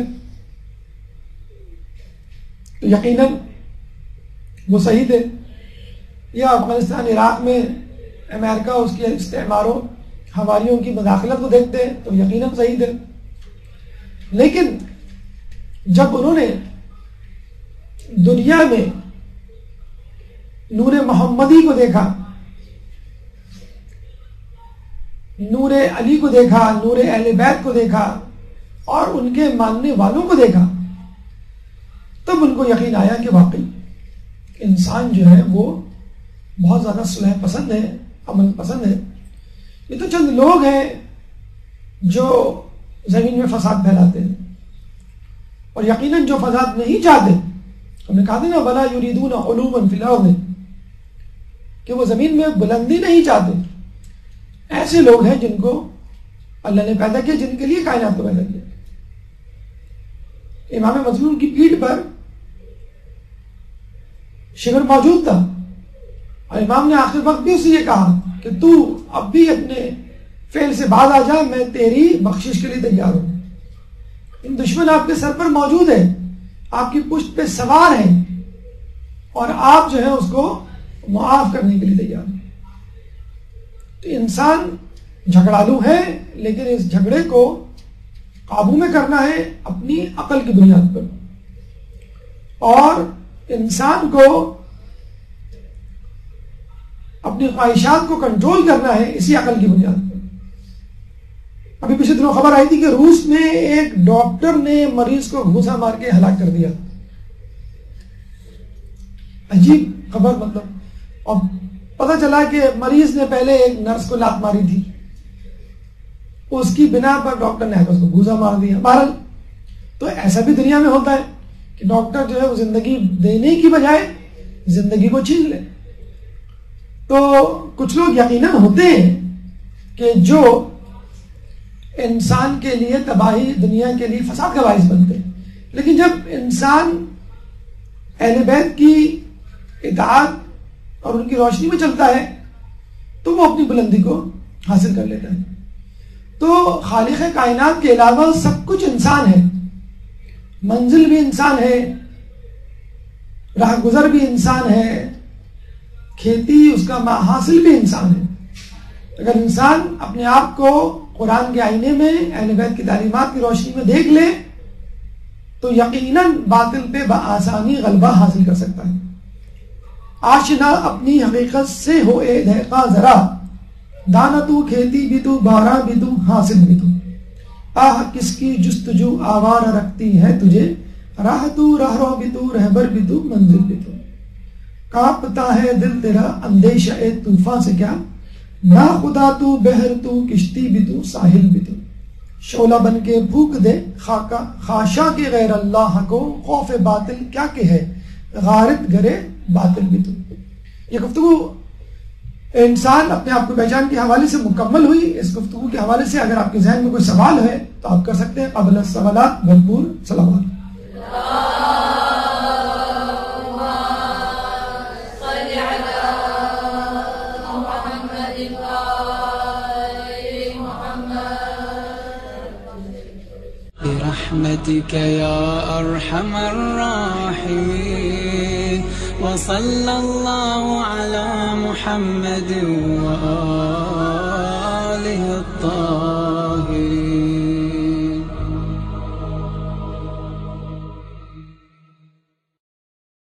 تو یقیناً وہ صحیح تھے, یا افغانستان عراق میں امریکہ اس کے استعماروں ہماریوں کی مداخلت کو دیکھتے ہیں تو یقیناً صحیح تھے. لیکن جب انہوں نے دنیا میں نور محمدی کو دیکھا, نور علی کو دیکھا, نور اہل بیت کو دیکھا اور ان کے ماننے والوں کو دیکھا, تب ان کو یقین آیا کہ واقعی انسان جو ہے وہ بہت زیادہ صلح پسند ہے, امن پسند ہے. یہ تو چند لوگ ہیں جو زمین میں فساد پھیلاتے ہیں, اور یقیناً جو فساد نہیں چاہتے, ہم نے کہا تھا نا ولا یریدون علوا فی الارض, کہ وہ زمین میں بلندی نہیں چاہتے. ایسے لوگ ہیں جن کو اللہ نے پیدا کیا, جن کے لیے کائنات کو پیدا کیا. امام مظلوم کی پیٹھ پر شگر موجود تھا, اور امام نے آخر وقت بھی اسے یہ کہا کہ تو اب بھی اپنے فعل سے باز آ جا, میں تیری بخشش کے لیے تیار ہوں. ان دشمن آپ کے سر پر موجود ہے, آپ کی پشت پہ سوار ہیں, اور آپ جو ہے اس کو معاف کرنے کے لیے تیار ہیں. تو انسان جھگڑالو ہے, لیکن اس جھگڑے کو قابو میں کرنا ہے اپنی عقل کی بنیاد پر, اور انسان کو اپنی خواہشات کو کنٹرول کرنا ہے اسی عقل کی بنیاد پر. ابھی پچھلے دنوں خبر آئی تھی کہ روس میں ایک ڈاکٹر نے مریض کو گھوسا مار کے ہلاک کر دیا. عجیب خبر مطلب. اور پتہ چلا کہ مریض نے پہلے ایک نرس کو لات ماری تھی, اس کی بنا پر ڈاکٹر نے اس کو گھوسا مار دیا. بہرحال تو ایسا بھی دنیا میں ہوتا ہے کہ ڈاکٹر جو ہے وہ زندگی دینے کی بجائے زندگی کو چھین لے. تو کچھ لوگ یقیناً ہوتے ہیں کہ جو انسان کے لیے تباہی, دنیا کے لیے فساد کا باعث بنتے ہیں, لیکن جب انسان اہل بیت کی اطاعت اور ان کی روشنی میں چلتا ہے تو وہ اپنی بلندی کو حاصل کر لیتا ہے. تو خالق کائنات کے علاوہ سب کچھ انسان ہے, منزل بھی انسان ہے, راہ گزر بھی انسان ہے, کھیتی اس کا حاصل بھی انسان ہے. اگر انسان اپنے آپ کو قرآن کے آئینے میں اہل بیت کی تعلیمات کی روشنی میں دیکھ لے تو یقیناً باطل پہ بآسانی غلبہ حاصل کر سکتا ہے. آشنا اپنی حقیقت سے ہو اے دہقا ذرا, دانا تو کھیتی بھی تو بارہ بھی تو حاصل بھی تو, آہ کس کی جستجو آوارہ رکھتی ہے تجھے, راہ تو راہ رو بھی تو رہبر بھی تو منزل بھی تو. کانپتا ہے دل تیرا اندیشہ اے طوفان سے کیا, نہ خدا تو بحر تو کشتی بھی تو ساحل بھی تو. شعلہ بن کے پھونک دے خاشا کے غیر اللہ کو, خوف باطل کیا کہ ہے غارت گرے باطل بھی تو. یہ گفتگو انسان اپنے آپ کو پہچان کے حوالے سے مکمل ہوئی. اس گفتگو کے حوالے سے اگر آپ کے ذہن میں کوئی سوال ہے تو آپ کر سکتے ہیں. قبل السوالات بھرپور سلامات. برحمتك يا أرحم الراحمين وصلى الله على محمد وآله الطاهرين.